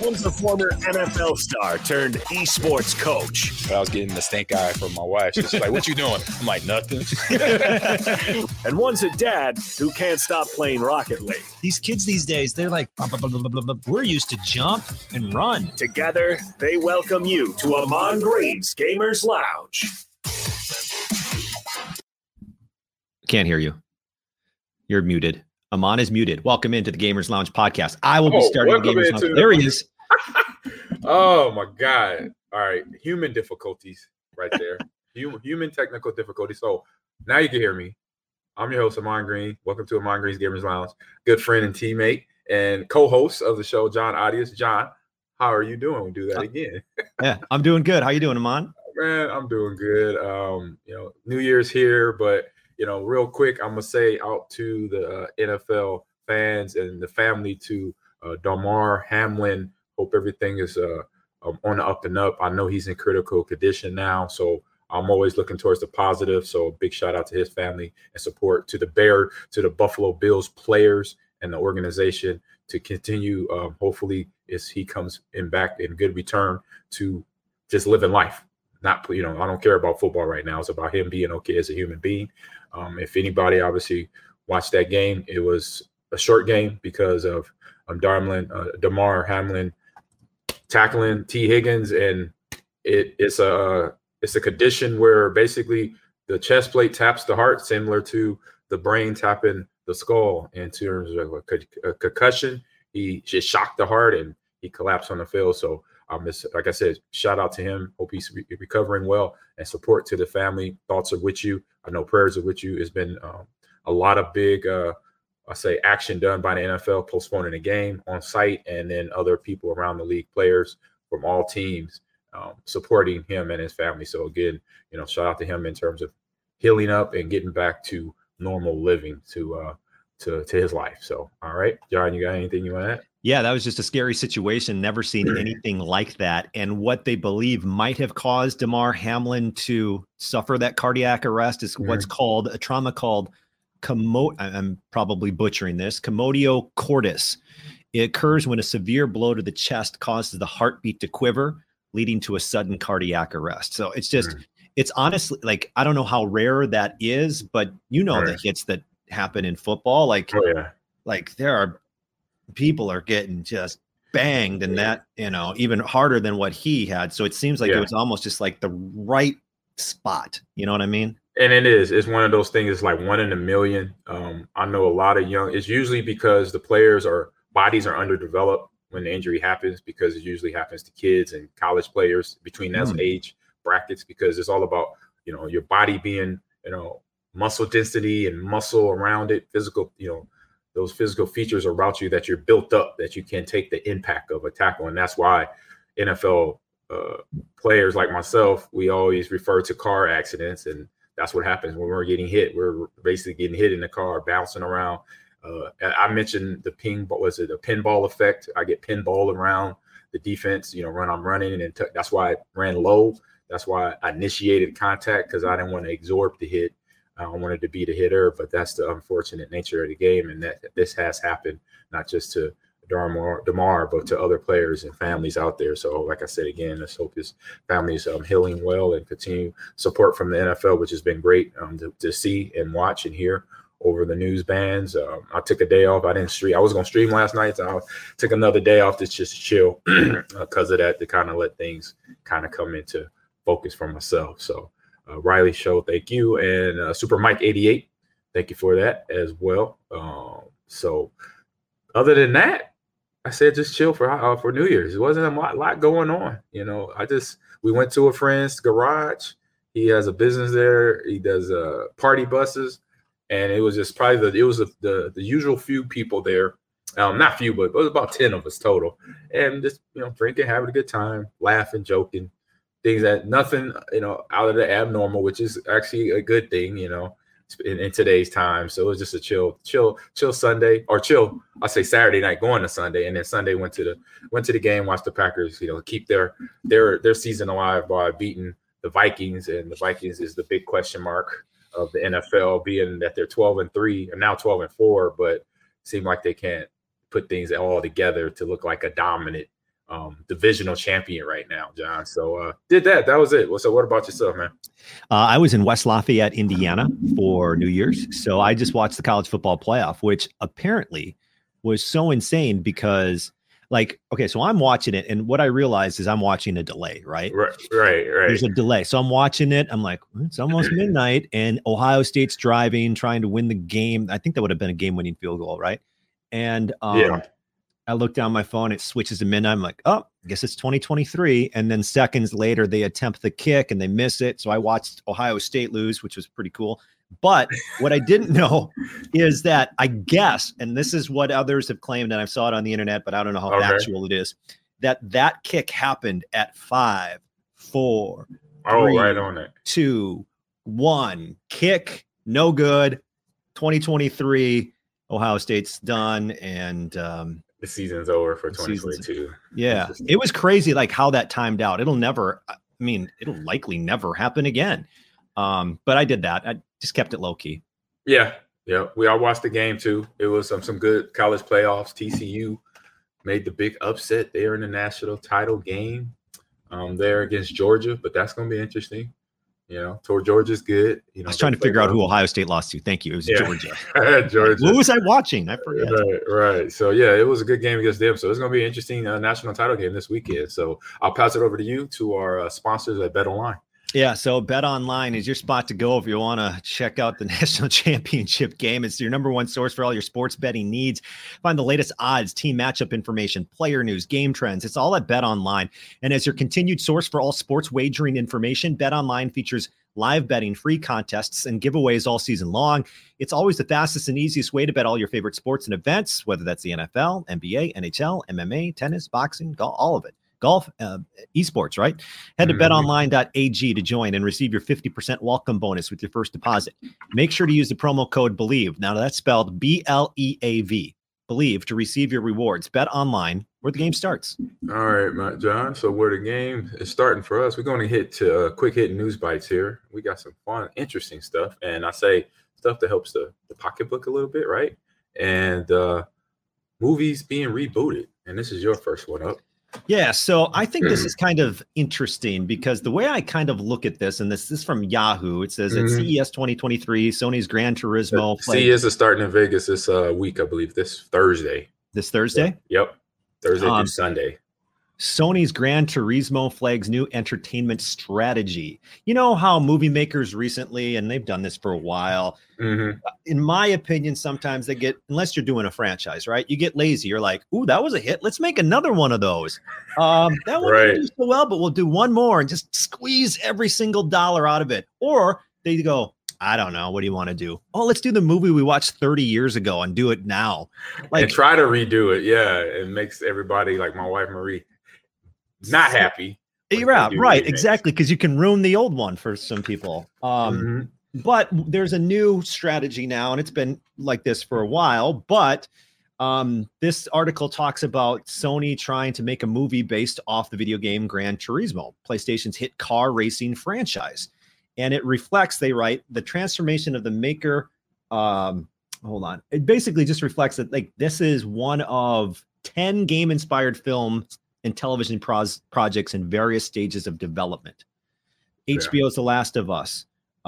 One's a former NFL star turned esports coach. I was getting the stink eye from my wife. She's like, "What you doing?" I'm like, "Nothing." And one's a dad who can't stop playing Rocket League. These kids these days, they're like, blah, blah, blah, blah, blah. We're used to jump and run. Together, they welcome you to Ahman Green's Gamers Lounge. Can't hear you. You're muted. Ahman is muted. Welcome into the Gamers Lounge podcast. I will be starting the Gamers Lounge. There he is. Oh my God. All right. Human difficulties right there. Human technical difficulties. So now you can hear me. I'm your host, Ahman Green. Welcome to Ahman Green's Gamers Lounge. Good friend and teammate and co-host of the show, John Audius. John, how are you doing? We'll do that again. Yeah, I'm doing good. How you doing, Ahman? Man, I'm doing good. New Year's here, but real quick, I'm gonna say out to the NFL fans and the family to Damar Hamlin. Hope everything is on the up and up. I know he's in critical condition now, so I'm always looking towards the positive. So big shout out to his family and support to the Buffalo Bills players and the organization to continue. Hopefully, as he comes back in good return to just living life. I don't care about football right now. It's about him being okay as a human being. If anybody obviously watched that game, it was a short game because of Damar Hamlin tackling T. Higgins, and it's a condition where basically the chest plate taps the heart, similar to the brain tapping the skull. In terms of a concussion, he just shocked the heart and he collapsed on the field. So like I said, shout out to him. Hope he's recovering well, and support to the family. Thoughts are with you. I know prayers are with you. It's been a lot of big, action done by the NFL, postponing the game on site, and then other people around the league, players from all teams, supporting him and his family. So again, shout out to him in terms of healing up and getting back to normal living to his life. So, all right, John, you got anything you want to add? Yeah, that was just a scary situation. Never seen anything like that. And what they believe might have caused Damar Hamlin to suffer that cardiac arrest is what's called a trauma called I'm probably butchering this, commotio cordis. It occurs when a severe blow to the chest causes the heartbeat to quiver, leading to a sudden cardiac arrest. So it's just, it's honestly, like, I don't know how rare that is, but the hits that happen in football, like there are people are getting just banged, and that, even harder than what he had. So it seems like it was almost just like the right spot. You know what I mean? And it's one of those things. It's like 1 in a million. I know a lot of it's usually because the bodies are underdeveloped when the injury happens, because it usually happens to kids and college players between those age brackets, because it's all about, your body being, muscle density and muscle around it, physical, those physical features about you that you're built up, that you can take the impact of a tackle. And that's why NFL players like myself, we always refer to car accidents. And that's what happens when we're getting hit. We're basically getting hit in the car, bouncing around. I mentioned the pinball effect. I get pinball around the defense, when I'm running. And that's why I ran low. That's why I initiated contact, because I didn't want to absorb the hit. I wanted to be the hitter, but that's the unfortunate nature of the game. And that this has happened, not just to Damar, but to other players and families out there. So like I said, again, let's hope his family is healing well, and continue support from the NFL, which has been great to see and watch and hear over the news bands. I took a day off. I didn't stream. I was going to stream last night. So I took another day off to just chill because of that, to kind of let things kind of come into focus for myself. So Riley Show, thank you. And Super Mike 88, thank you for that as well. So other than that, I said just chill for New Year's. It wasn't a lot going on. We went to a friend's garage. He has a business there. He does party buses. And it was just probably the usual few people there. Not few, but it was about 10 of us total. And just, drinking, having a good time, laughing, joking. Things that nothing, out of the abnormal, which is actually a good thing, in today's time. So it was just a chill Sunday, or chill. I say Saturday night going to Sunday, and then Sunday went to the game, watched the Packers, keep their season alive by beating the Vikings, and the Vikings is the big question mark of the NFL, being that they're 12-3 and now 12-4, but seem like they can't put things all together to look like a dominant divisional champion right now, John. So did that. That was it. So what about yourself, man? I was in West Lafayette, Indiana for New Year's. So I just watched the college football playoff, which apparently was so insane because so I'm watching it. And what I realized is I'm watching a delay, right? Right. There's a delay. So I'm watching it. I'm like, it's almost midnight and Ohio State's driving, trying to win the game. I think that would have been a game-winning field goal, right? And I look down my phone, it switches to midnight. I'm like, oh, I guess it's 2023. And then seconds later, they attempt the kick and they miss it. So I watched Ohio State lose, which was pretty cool. But what I didn't know is that I guess, and this is what others have claimed, and I saw it on the internet, but I don't know how factual it is, that kick happened at 5, 4, 3, right on it. 2, 1. Kick, no good. 2023, Ohio State's done, and the season's over for 2022. Yeah, it was crazy, like how that timed out. It'll likely never happen again. But I did that. I just kept it low key. Yeah. We all watched the game too. It was some good college playoffs. TCU made the big upset there in the national title game there against Georgia, but that's going to be interesting. Georgia's good. I was trying to figure out who Ohio State lost to. Thank you. It was Georgia. Georgia. What was I watching? I forget. Right. So, it was a good game against them. So, it's going to be an interesting national title game this weekend. So, I'll pass it over to you, to our sponsors at BetOnline. Yeah, so BetOnline is your spot to go if you want to check out the national championship game. It's your number one source for all your sports betting needs. Find the latest odds, team matchup information, player news, game trends. It's all at BetOnline. And as your continued source for all sports wagering information, BetOnline features live betting, free contests, and giveaways all season long. It's always the fastest and easiest way to bet all your favorite sports and events, whether that's the NFL, NBA, NHL, MMA, tennis, boxing, golf, all of it. Golf, esports, right? Head to betonline.ag to join and receive your 50% welcome bonus with your first deposit. Make sure to use the promo code BELIEVE. Now that's spelled BLEAV, BELIEVE, to receive your rewards. Bet online where the game starts. All right, John. So where the game is starting for us, we're going to hit to quick hit news bites here. We got some fun, interesting stuff. And I say stuff that helps the pocketbook a little bit, right? And movies being rebooted. And this is your first one up. Yeah, so I think this is kind of interesting because the way I kind of look at this, and this is from Yahoo, it says at CES 2023, Sony's Gran Turismo. CES is starting in Vegas this week, I believe, this Thursday. This Thursday? Yep. Thursday through Sunday. Sony's Gran Turismo flags new entertainment strategy. You know how movie makers recently, and they've done this for a while, in my opinion, sometimes they get, unless you're doing a franchise, right? You get lazy. You're like, ooh, that was a hit. Let's make another one of those. That one didn't do so well, but we'll do one more and just squeeze every single dollar out of it. Or they go, I don't know. What do you want to do? Oh, let's do the movie we watched 30 years ago and do it now. And try to redo it. Yeah. It makes everybody, like my wife, Marie, not happy. Yeah, right. Exactly. Because you can ruin the old one for some people. But there's a new strategy now, and it's been like this for a while. But this article talks about Sony trying to make a movie based off the video game Gran Turismo, PlayStation's hit car racing franchise. And it reflects, they write, the transformation of the maker. Hold on. It basically just reflects that this is one of 10 game-inspired films and television projects in various stages of development. HBO's The Last of Us.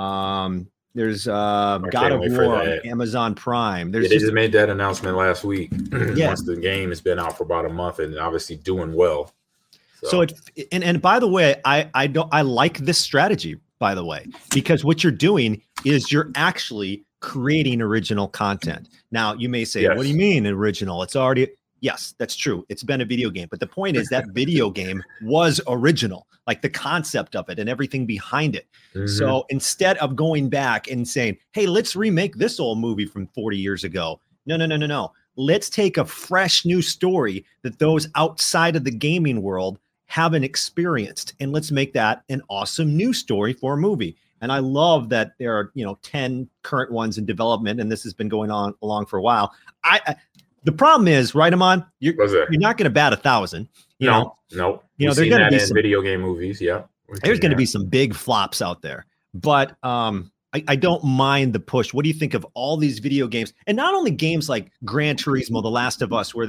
There's God of War on Amazon Prime. They just made that announcement last week. Once the game has been out for about a month and obviously doing well. So and by the way, I like this strategy, by the way, because what you're doing is you're actually creating original content. Now you may say, what do you mean original? It's already, yes, that's true. It's been a video game, but the point is that video game was original, like the concept of it and everything behind it. So instead of going back and saying, hey, let's remake this old movie from 40 years ago. No. Let's take a fresh new story that those outside of the gaming world haven't experienced, and let's make that an awesome new story for a movie. And I love that there are 10 current ones in development, and this has been going on along for a while. The problem is, right, Amon, you're not going to bat 1,000. No. They're going to be some video game movies. Yeah, there's going to be some big flops out there, but I don't mind the push. What do you think of all these video games, and not only games like Gran Turismo, The Last of Us, where they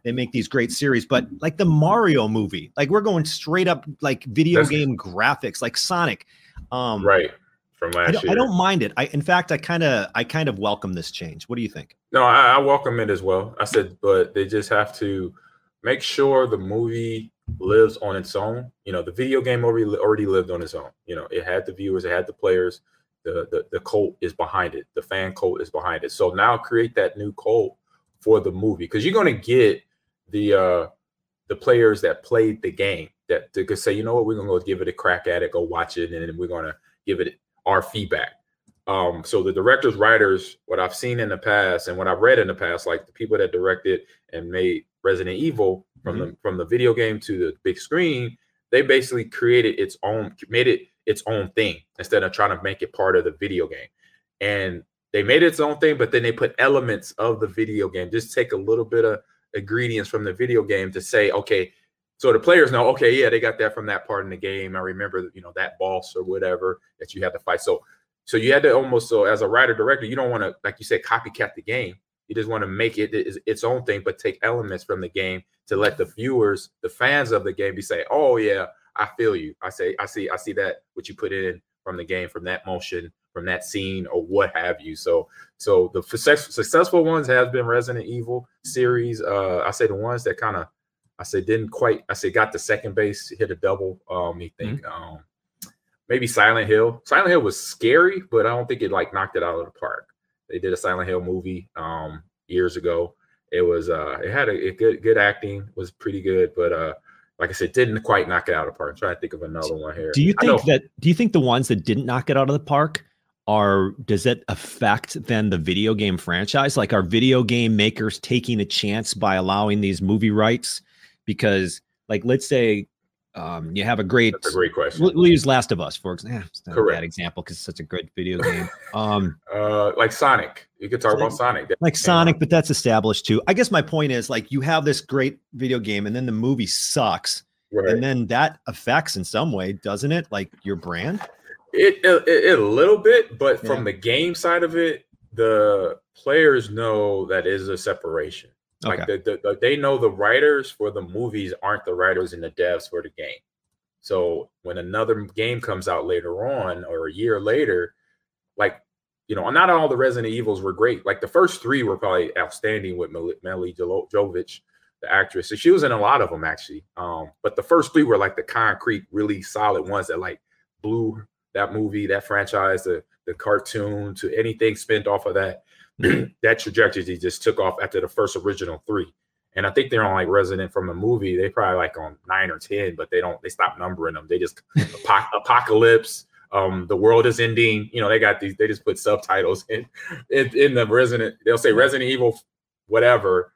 they make these great series, but like the Mario movie, like we're going straight up like video game graphics, like Sonic. Right. From last year. I don't mind it. In fact, I kind of welcome this change. What do you think? No, I welcome it as well. I said, but they just have to make sure the movie lives on its own. You know, the video game already lived on its own. You know, it had the viewers, it had the players. The cult is behind it. The fan cult is behind it. So now create that new cult for the movie, because you're going to get the players that played the game that they could say, you know what, we're going to go give it a crack at it, go watch it, and then we're going to give it our feedback. So the directors, writers, what I've seen in the past and what I've read in the past, like the people that directed and made Resident Evil from the video game to the big screen, they basically made it its own thing instead of trying to make it part of the video game. And they made it its own thing, but then they put elements of the video game. Just take a little bit of ingredients from the video game to say, okay, so the players know, okay, yeah, they got that from that part in the game. I remember, you know, that boss or whatever that you had to fight. So you had to almost, so as a writer director, you don't want to, like you said, copycat the game. You just want to make it its own thing, but take elements from the game to let the viewers, the fans of the game, be say, oh yeah, I feel you. I see that what you put in from the game, from that motion, from that scene, or what have you. So the successful ones have been Resident Evil series. I say the ones that kind of, got the second base, hit a double. You think maybe Silent Hill. Silent Hill was scary, but I don't think it like knocked it out of the park. They did a Silent Hill movie years ago. It was it had a good acting, was pretty good, but like I said, didn't quite knock it out of the park. I'm trying to think of another one here. Do you think the ones that didn't knock it out of the park does it affect then the video game franchise? Like, are video game makers taking a chance by allowing these movie rights? Because, like, let's say you have That's a great question. We'll use Last of Us, for example. It's not a bad example because it's such a good video game. Like Sonic. You could talk about Sonic. Like Sonic, but that's established too. I guess my point is, like, you have this great video game and then the movie sucks. Right. And then that affects in some way, doesn't it? Like your brand? It a little bit, but from the game side of it, the players know that is a separation. Like they know the writers for the movies aren't the writers and the devs for the game. So when another game comes out later on or a year later, like, you know, not all the Resident Evils were great. Like the first three were probably outstanding with Milla Jovovich, the actress. So she was in a lot of them actually. But the first three were like the concrete, really solid ones that like blew that movie, that franchise, the cartoon, to anything spent off of that. That trajectory just took off after the first original three. And I think they're on like Resident from the movie. They probably like on 9 or 10, but they stop numbering them. They just Apocalypse. The world is ending. You know, they just put subtitles in the Resident. They'll say Resident Evil, whatever,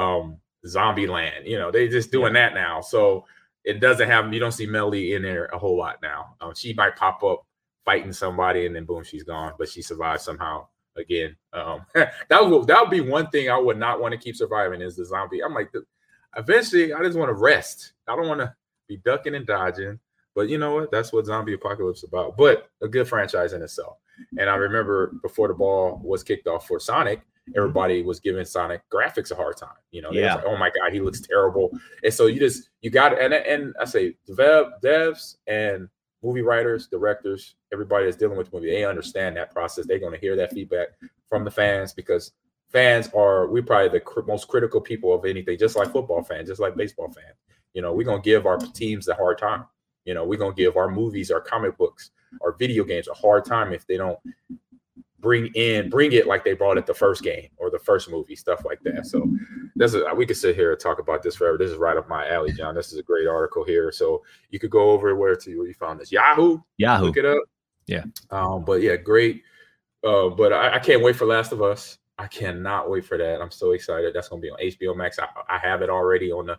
Zombie Land. You know, they just doing that now. So it doesn't have, you don't see Melly in there a whole lot now. She might pop up fighting somebody and then boom, she's gone, but she survived somehow. Again, that would be one thing I would not want to keep surviving is the zombie. I'm like, eventually, I just want to rest. I don't want to be ducking and dodging. But you know what? That's what Zombie Apocalypse is about. But a good franchise in itself. And I remember before the ball was kicked off for Sonic, everybody was giving Sonic graphics a hard time. You know, they was like, oh my God, he looks terrible. And so you got it. And I say devs and movie writers, directors, everybody that's dealing with the movie, they understand that process. They're going to hear that feedback from the fans, because fans we're probably the most critical people of anything, just like football fans, just like baseball fans. You know, we're going to give our teams a hard time. You know, we're going to give our movies, our comic books, our video games a hard time if they don't bring it like they brought it the first game or the first movie, stuff like that. So we could sit here and talk about this forever. This is right up my alley, John. This is a great article here. So you could go over where you found this. Yahoo. Look it up. Yeah. But yeah, great. But I can't wait for Last of Us. I cannot wait for that. I'm so excited. That's going to be on HBO Max. I have it already on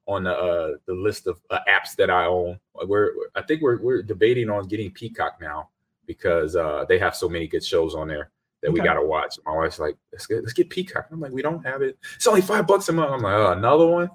the list of apps that I own. I think we're debating on getting Peacock now, because they have so many good shows on there that we got to watch. My wife's like, let's get Peacock. I'm like, we don't have it. It's only $5 a month. I'm like, oh, another one?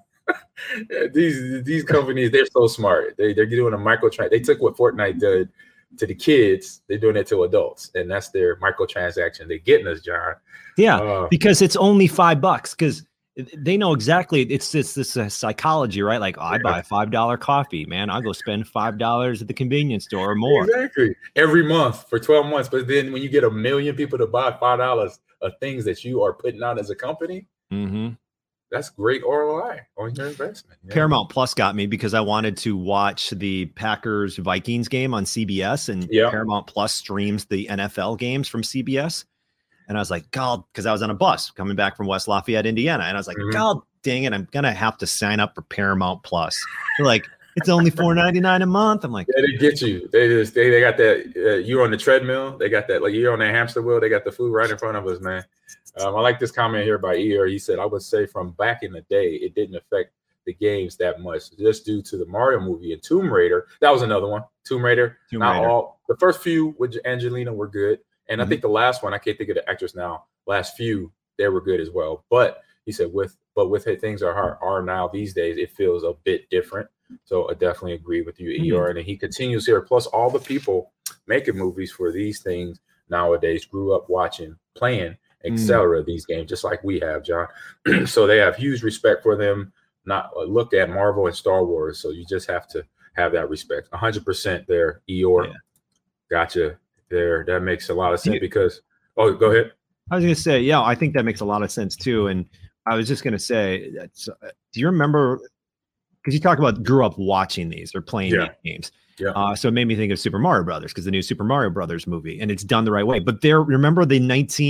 These companies, they're so smart. They're doing a microtransaction. They took what Fortnite did to the kids. They're doing it to adults. And that's their microtransaction. They're getting us, John. Yeah, because it's only $5. Because they know exactly. It's this psychology, right? Like, I buy a $5 coffee, man. I'll go spend $5 at the convenience store or more. Exactly. Every month for 12 months. But then when you get 1 million people to buy $5 of things that you are putting out as a company, that's great ROI on your investment. Yeah. Paramount Plus got me because I wanted to watch the Packers Vikings game on CBS, and Paramount Plus streams the NFL games from CBS. And I was like, God, because I was on a bus coming back from West Lafayette, Indiana. And I was like, God dang it, I'm going to have to sign up for Paramount Plus. They're like, it's only $4.99 a month. I'm like, yeah, they get you. They got that. You're on the treadmill. They got that. Like, you're on that hamster wheel. They got the food right in front of us, man. I like this comment here by Ear. He said, I would say from back in the day, it didn't affect the games that much, just due to the Mario movie and Tomb Raider. That was another one. Tomb Raider. All. The first few with Angelina were good. And I think the last one, I can't think of the actress now, last few, they were good as well. But he said, with things are now these days, it feels a bit different. So I definitely agree with you, ER. And he continues here. Plus, all the people making movies for these things nowadays grew up watching, playing, etc. These games, just like we have, John. So they have huge respect for them. Not look at Marvel and Star Wars. So you just have to have that respect. 100% there, Eeyore. Yeah. Gotcha. There, that makes a lot of sense because. Oh, go ahead. I was going to say, yeah, I think that makes a lot of sense too. And I was just going to say, do you remember? Because you talk about grew up watching these or playing these games. Yeah. So it made me think of Super Mario Brothers, because the new Super Mario Brothers movie, and it's done the right way. But remember the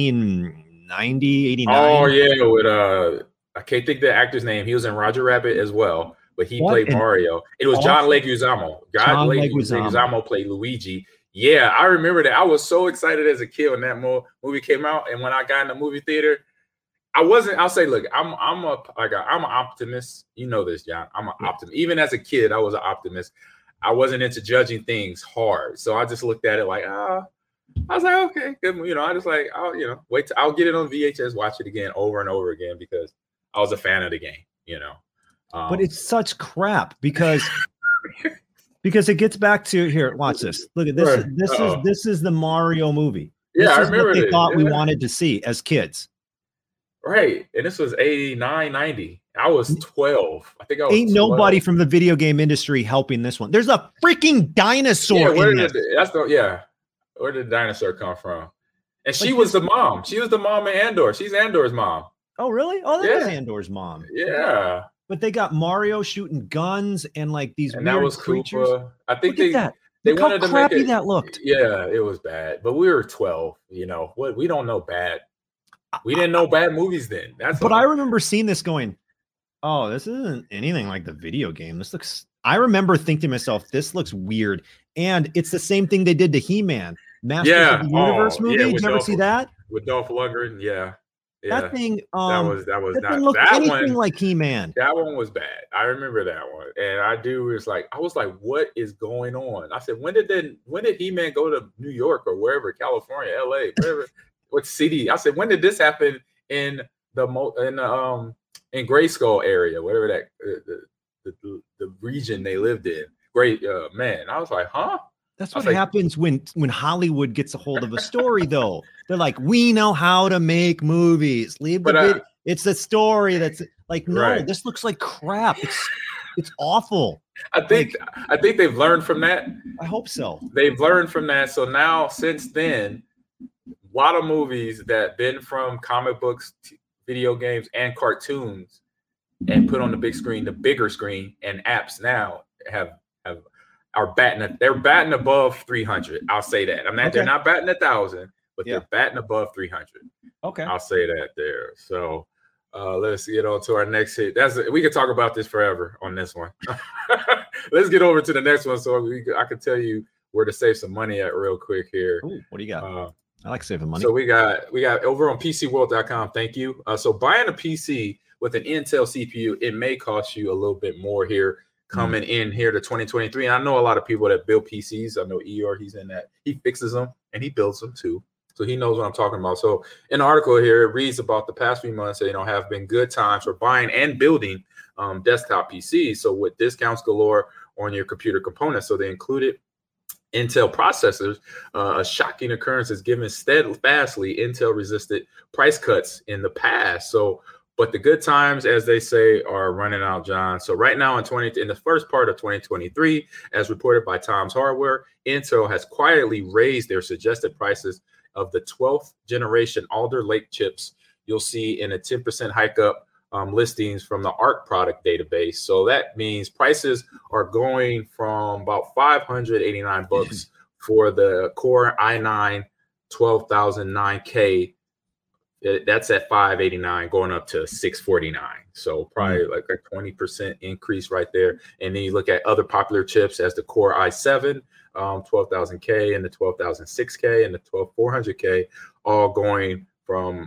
1990, 89? Oh yeah, with I can't think the actor's name. He was in Roger Rabbit as well, but he played Mario. It was John Leguizamo. John Leguizamo played Luigi. Yeah, I remember that. I was so excited as a kid when that movie came out, and when I got in the movie theater, I'll say, look, I'm an optimist. You know this, John. I'm an optimist. Even as a kid, I was an optimist. I wasn't into judging things hard, so I just looked at it like, I was like, okay, good. I just like, I'll get it on VHS, watch it again over and over again because I was a fan of the game. But it's such crap because. Because it gets back to here. Watch this. Look at this. Right. This is the Mario movie. Yeah, I remember what they thought we wanted to see as kids. Right, and this was 89, 90. I was 12. I think I was. Ain't 12. Nobody from the video game industry helping this one. There's a freaking dinosaur. Where did the dinosaur come from? And she was the mom. She was the mom of Andor. She's Andor's mom. Oh, really? Oh, that was Andor's mom. Yeah. But they got Mario shooting guns and like these and weird that was creatures. Koopa. I think Look at that. They Look wanted how to crappy make it, that looked. Yeah, it was bad. But we were 12. What? We don't know bad. We didn't know bad movies then. I remember seeing this going, oh, this isn't anything like the video game. I remember thinking to myself, this looks weird. And it's the same thing they did to He-Man. Masters of the Universe movie. Did you ever see that? With Dolph Lundgren, yeah. That thing, that was not didn't look anything like He-Man. That one was bad. I remember that one, and I was like, what is going on? I said, when did He-Man go to New York or wherever, California, LA, wherever, what city? I said, when did this happen in Grayskull area, whatever that the region they lived in? Great, man. I was like, huh? That's what happens when Hollywood gets a hold of a story, though. They're like, we know how to make movies. Leave the video. It's the story that's like, no, this looks like crap. It's awful. I think they've learned from that. I hope so. They've learned from that. So now, since then, a lot of movies that been from comic books, video games, and cartoons, and put on the big screen, the bigger screen, and apps now are batting above 300. I'll say that. They're not batting 1,000, but they're batting above 300. Okay, I'll say that there. So let's get on to our next hit. We could talk about this forever on this one. Let's get over to the next one, so I can tell you where to save some money at real quick here. Ooh, what do you got? I like saving money. So we got over on PCWorld.com. Thank you. So buying a PC with an Intel CPU, it may cost you a little bit more here. Coming in here to 2023. And I know a lot of people that build PCs. I know ER, he's in that. He fixes them and he builds them too. So he knows what I'm talking about. So in the article here, it reads about the past few months that, have been good times for buying and building desktop PCs. So with discounts galore on your computer components. So they included Intel processors. A shocking occurrence is given steadfastly Intel resisted price cuts in the past. So But the good times, as they say, are running out, John. So right now in the first part of 2023, as reported by Tom's Hardware, Intel has quietly raised their suggested prices of the 12th generation Alder Lake chips. You'll see in a 10% hike up listings from the ARC product database. So that means prices are going from about $589 for the Core i9 12009K. That's at $589 going up to $649. So probably like a 20% increase right there. And then you look at other popular chips as the Core i7, 12,000K and the 12,006K and the 12,400K, all going from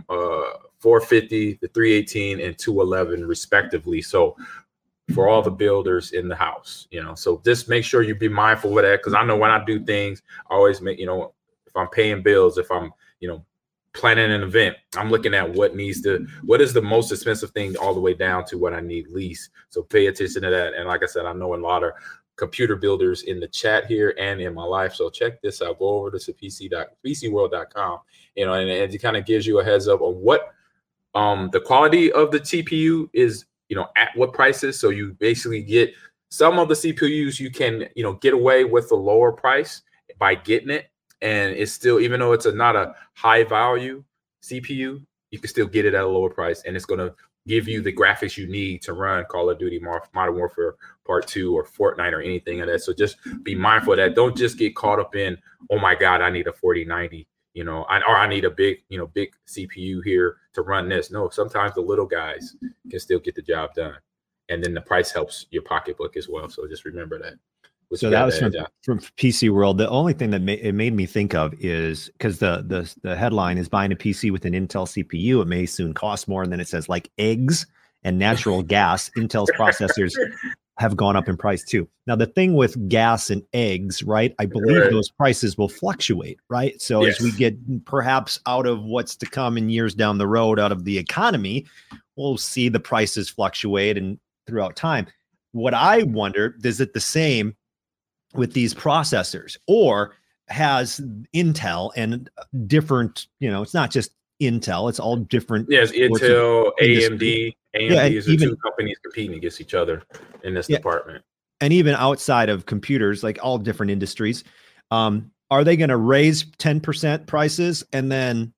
450 to 318 and 211 respectively. So for all the builders in the house, so just make sure you be mindful of that. Cause I know when I do things, I always make, if I'm paying bills, if I'm, planning an event, I'm looking at what is the most expensive thing all the way down to what I need least. So pay attention to that. And like I said, I know a lot of computer builders in the chat here and in my life. So check this out. Go over to PCworld.com, and it kind of gives you a heads up on what the quality of the TPU is, at what prices. So you basically get some of the CPUs you can, get away with a lower price by getting it. And it's still, even though it's not a high value CPU, you can still get it at a lower price. And it's going to give you the graphics you need to run Call of Duty Modern Warfare Part 2 or Fortnite or anything like that. So just be mindful of that. Don't just get caught up in, oh my God, I need a 4090, or I need a big CPU here to run this. No, sometimes the little guys can still get the job done. And then the price helps your pocketbook as well. So just remember that. So that was from PC World. The only thing that it made me think of is because the headline is buying a PC with an Intel CPU. It may soon cost more. And then it says like eggs and natural gas. Intel's processors have gone up in price too. Now, the thing with gas and eggs, right? I believe those prices will fluctuate, right? So as we get perhaps out of what's to come in years down the road, out of the economy, we'll see the prices fluctuate and throughout time. What I wonder, is it the same with these processors, or has Intel and different, it's not just Intel, it's all different. Yes, Intel, AMD is the two companies competing against each other in this department. And even outside of computers, like all different industries, are they going to raise 10% prices and then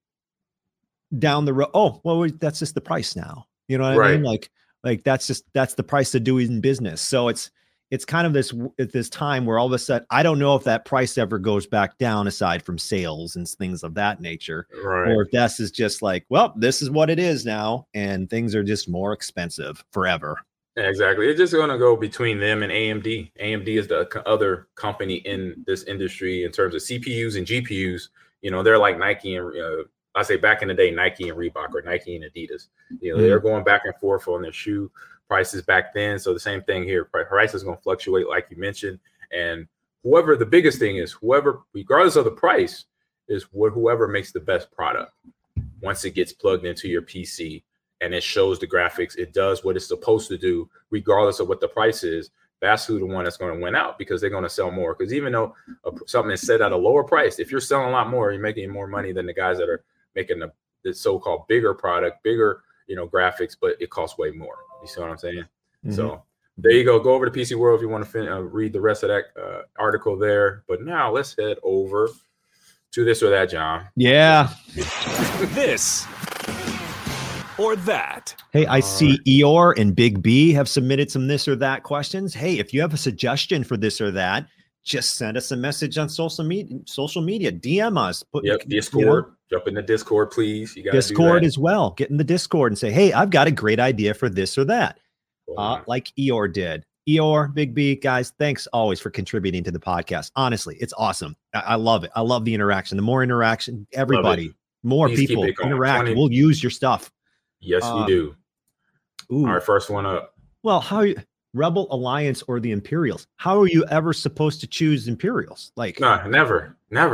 down the road, oh, well, that's just the price now. You know what I mean? Like that's the price of doing business. So it's kind of this time where all of a sudden, I don't know if that price ever goes back down aside from sales and things of that nature, or if this is just like, well, this is what it is now, and things are just more expensive forever. Exactly. It's just going to go between them and AMD. AMD is the other company in this industry in terms of CPUs and GPUs. They're like Nike and I say back in the day, Nike and Reebok, or Nike and Adidas. They're going back and forth on their shoe prices back then. So the same thing here. Price is going to fluctuate, like you mentioned. And the biggest thing is regardless of the price, is whoever makes the best product. Once it gets plugged into your PC and it shows the graphics, it does what it's supposed to do, regardless of what the price is. That's the one that's going to win out, because they're going to sell more. Because even though something is set at a lower price, if you're selling a lot more, you're making more money than the guys that are making the so-called bigger product, bigger graphics, but it costs way more. You see what I'm saying? Mm-hmm. So there you go. Go over to PC World if you want to read the rest of that article there. But now let's head over to this or that, John. Yeah. This or that. Hey, I see Eeyore and Big B have submitted some this or that questions. Hey, if you have a suggestion for this or that, just send us a message on social media, DM us. Discord. Jump in the Discord, please. You got Discord as well. Get in the Discord and say, hey, I've got a great idea for this or that. Like Eeyore did. Eeyore, Big B, guys, thanks always for contributing to the podcast. Honestly, it's awesome. I love it. I love the interaction. The more interaction, everybody, more people interact. We'll use your stuff. Yes, we do. All right, first one up. Well, Rebel Alliance or the Imperials? How are you ever supposed to choose Imperials? Like, no, never.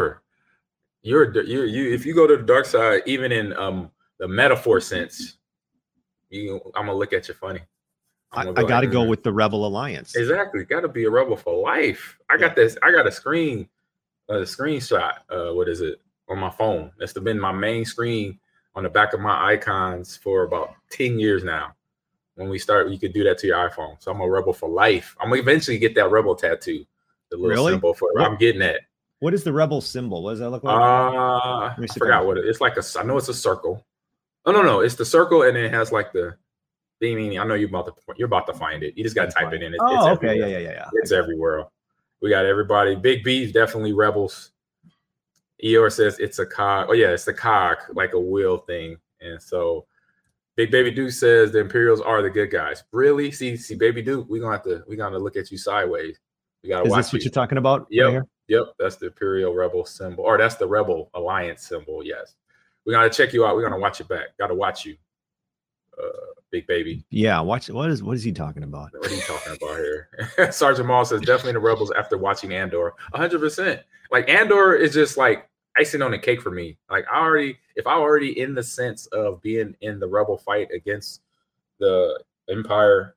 You if you go to the dark side, even in the metaphor sense, I'm gonna look at you funny. I got to go with the Rebel Alliance. Exactly, got to be a rebel for life. I got this. I got a screenshot. What is it on my phone? That's been my main screen on the back of my icons for about 10 years now. When we start, you could do that to your iPhone. So I'm a rebel for life. I'm gonna eventually get that rebel tattoo, the little symbol for it. I'm getting that. What is the rebel symbol? What does that look like? I forgot what it is. It's like I know it's a circle. Oh no, it's the circle, and then it has like the thing. I know you're about to find it. You just gotta type it in. It's okay, everywhere. yeah. It's everywhere. We got everybody. Big B definitely rebels. Eeyore says it's a cog. Oh yeah, it's the cog, like a wheel thing. And so Big Baby Duke says the Imperials are the good guys. Really? See, Baby Duke, we're gonna look at you sideways. We gotta watch. Is this what you're talking about? Yep. Right here? Yep. That's the Imperial Rebel symbol, or that's the Rebel Alliance symbol. Yes. We gotta check you out. We're gonna watch it back. Gotta watch you, Big Baby. Yeah, watch. What is he talking about? What are you talking about here? Sergeant Maul says definitely the Rebels after watching Andor. 100%. Like Andor is just like icing on the cake for me. Like if I already in the sense of being in the rebel fight against the Empire,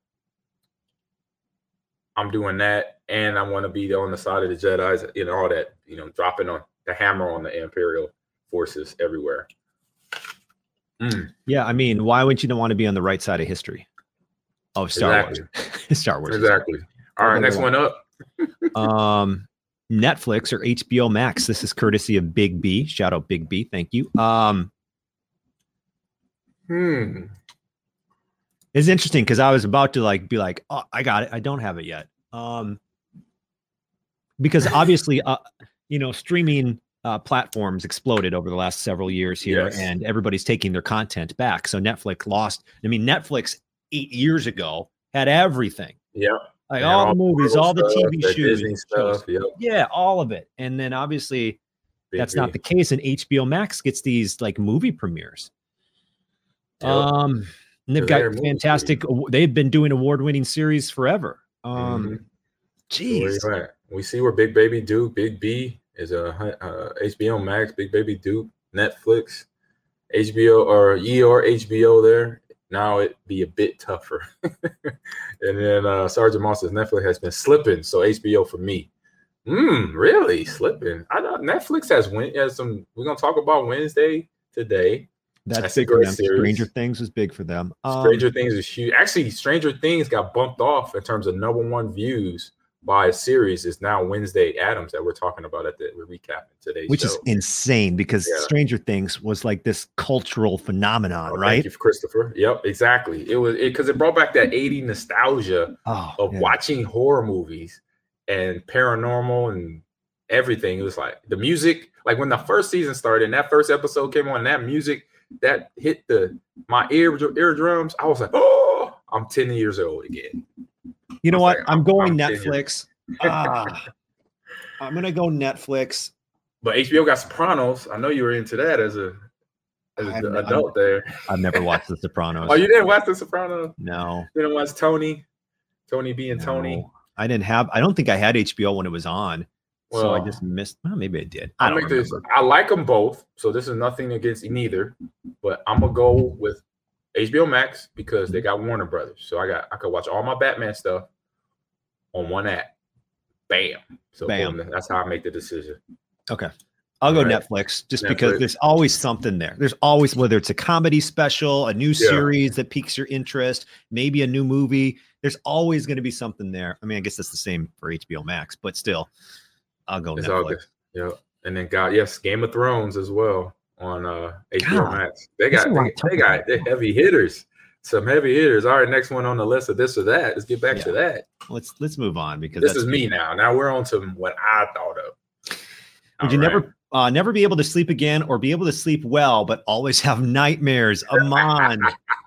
I'm doing that, and I want to be on the side of the Jedi's, all that, dropping on the hammer on the Imperial forces everywhere. Yeah, I mean, why wouldn't you want to be on the right side of history? Of Star Wars. Star Wars. Exactly. All right, next one up. Netflix or HBO Max. This is courtesy of Big B. Shout out Big B. Thank you. It's interesting because I was about to be like, oh, I got it. I don't have it yet. Because obviously, streaming platforms exploded over the last several years here, and everybody's taking their content back. So Netflix lost. I mean, Netflix 8 years ago had everything. Yeah. Like all the movies, all the TV shows, Disney stuff, yeah, all of it. And then obviously that's not the case. And HBO Max gets these like movie premieres. And they've got fantastic. They've been doing award-winning series forever. Geez, we see where Big Baby Duke, Big B is a HBO Max, Big Baby Duke, Netflix, HBO or HBO there. Now it'd be a bit tougher. And then Sergeant Moss says Netflix has been slipping, so HBO for me. Really slipping? I know Netflix has some. We're gonna talk about Wednesday today. That's big for them. Series. Stranger Things was big for them. Stranger Things is huge. Actually, Stranger Things got bumped off in terms of #1 views by a series. Is now Wednesday Addams that we're talking about we're recapping today, which is insane because Stranger Things was like this cultural phenomenon, right? Thank you, Christopher. Yep, exactly. It was because it brought back that 80s nostalgia of watching horror movies and paranormal and everything. It was like the music, like when the first season started and that first episode came on, that music that hit my eardrums. I was like, oh, I'm 10 years old again. You know what? I'm going Netflix. I'm gonna go Netflix. But HBO got Sopranos. I know you were into that as an adult there. I've never watched The Sopranos. Oh, you didn't watch The Sopranos? No. You didn't watch Tony being Tony? I don't think I had HBO when it was on. Well, so I just missed. Well, maybe I did. I don't remember. I like them both. So this is nothing against neither. But I'm gonna go with HBO Max because they got Warner Brothers. So I could watch all my Batman stuff on one app. Bam. So boom, that's how I make the decision. Okay. I'll go Netflix just because there's always something there. There's always, whether it's a comedy special, a new series that piques your interest, maybe a new movie, there's always going to be something there. I mean, I guess that's the same for HBO Max, but still, I'll go Netflix. Yeah. And then Game of Thrones as well on HBO Max. They got heavy hitters. Some heavy hitters. All right, next one on the list of this or that. Let's get back to that. Let's move on because this is me now. Now we're on to what I thought of. Would you never be able to sleep again or be able to sleep well, but always have nightmares? Amon.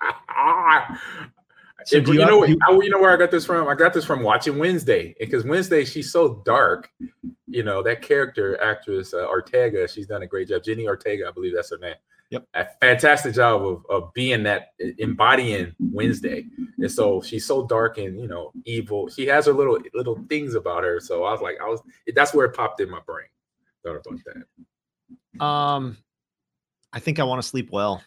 So you know where I got this from? I got this from watching Wednesday, because Wednesday, she's so dark. You know, that character actress, Ortega, she's done a great job. Jenny Ortega, I believe that's her name. Yep. A fantastic job of being that, embodying Wednesday. And so she's so dark and, evil. She has her little things about her. So I was like, that's where it popped in my brain. Thought about that. I think I want to sleep well.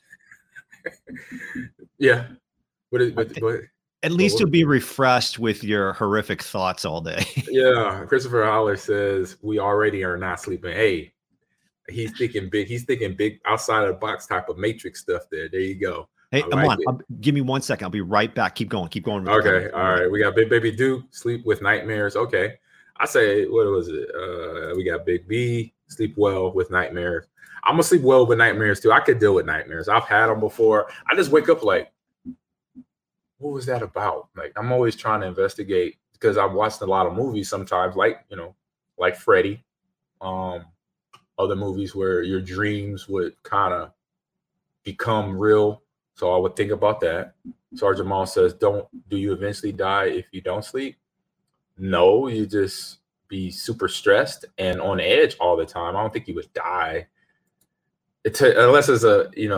Yeah. At least you'll be refreshed with your horrific thoughts all day. Yeah. Christopher Holler says we already are not sleeping. Hey, He's thinking big. He's thinking big outside of the box type of matrix stuff there. There you go. Hey, like give me 1 second. I'll be right back. Keep going. Okay. All right. We got Big Baby Duke, sleep with nightmares. Okay. I say, what was it? We got Big B, sleep well with nightmares. I'm gonna sleep well with nightmares too. I could deal with nightmares. I've had them before. I just wake up like, what was that about? Like, I'm always trying to investigate because I've watched a lot of movies sometimes, like Freddy, other movies where your dreams would kind of become real. So I would think about that. Sergeant Maul says, do you eventually die if you don't sleep? No, you just be super stressed and on edge all the time. I don't think you would die. Unless it's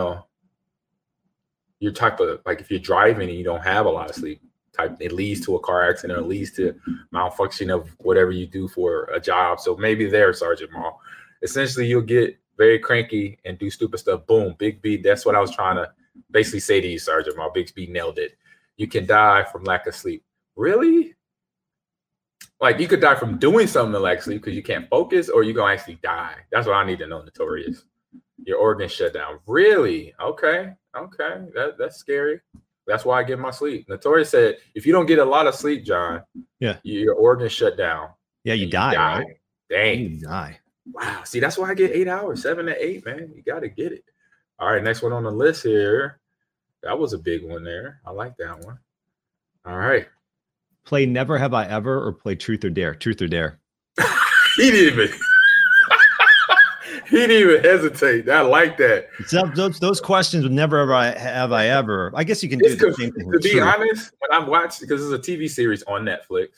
your type of, like, if you're driving and you don't have a lot of sleep, it leads to a car accident or leads to malfunction of whatever you do for a job. So maybe there, Sergeant Maul. Essentially, you'll get very cranky and do stupid stuff. Boom, Big B. That's what I was trying to basically say to you, Sergeant Maul. Big B nailed it. You can die from lack of sleep. Really? Like, you could die from doing something to lack of sleep because you can't focus, or you're going to actually die. That's what I need to know, Notorious. Your organs shut down. Really? Okay. That's scary. That's why I get my sleep. Notorious said, if you don't get a lot of sleep, John, your organs shut down. Yeah, you die, right? Dang. You die. Wow. See, that's why I get 8 hours, 7 to 8, man. You got to get it. All right, next one on the list here. That was a big one there. I like that one. All right. Play Never Have I Ever or play Truth or Dare? Truth or Dare? He didn't even hesitate. I like that. Those questions would never have I ever. I guess you can do the same thing. To be honest, when I'm watching, because it's a TV series on Netflix,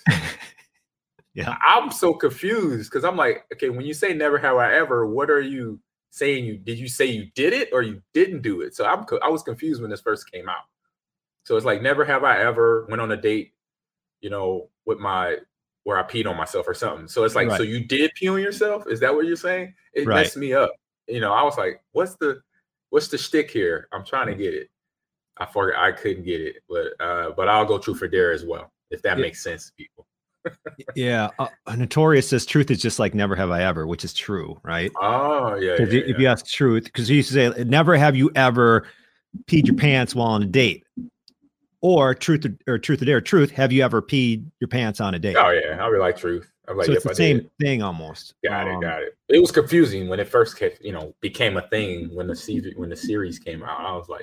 yeah, I'm so confused because I'm like, okay, when you say never have I ever, what are you saying? Did you say you did it or you didn't do it? So I was confused when this first came out. So it's like, never have I ever went on a date, with where I peed on myself or something. So it's like, right. So you did pee on yourself? Is that what you're saying? It messed me up. I was like, what's the shtick here? I'm trying to get it. I forgot, I couldn't get it, but I'll go Truth or Dare as well, if that makes sense to people. Yeah. Notorious says truth is just like never have I ever, which is true, right? Oh, yeah. If you ask truth, because he used to say, never have you ever peed your pants while on a date. Or truth or dare. Truth, have you ever peed your pants on a date? Oh yeah, I would like truth. I'm like, so it's the same thing almost. Got it. It was confusing when it first became a thing when the series came out. I was like,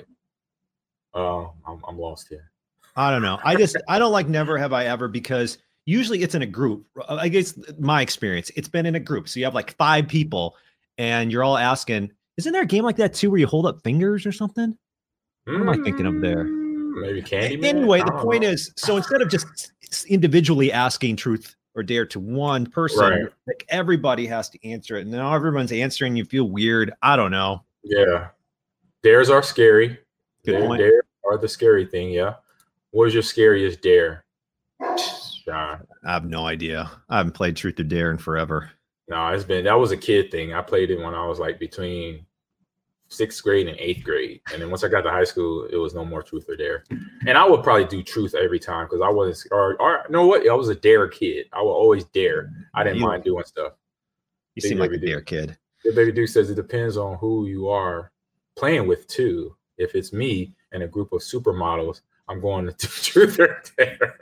oh, I'm lost here. I don't know. I don't like never have I ever because usually it's in a group. I guess my experience, it's been in a group. So you have like 5 people and you're all asking, isn't there a game like that too where you hold up fingers or something? What am I thinking of there? Maybe Candyman. Anyway, the point is, so instead of just individually asking truth or dare to one person, right, like everybody has to answer it. And now everyone's answering, you feel weird. I don't know. Yeah. Dares are scary. Good point. Dare are the scary thing, yeah. What is your scariest dare? John? I have no idea. I haven't played Truth or Dare in forever. No, that was a kid thing. I played it when I was like between 6th grade and 8th grade. And then once I got to high school, it was no more Truth or Dare. And I would probably do truth every time because I wasn't, or you know what? I was a dare kid. I would always dare. I didn't mind doing stuff. You seem like a dare kid. The Baby Duke says it depends on who you are playing with too. If it's me and a group of supermodels, I'm going to do Truth or Dare.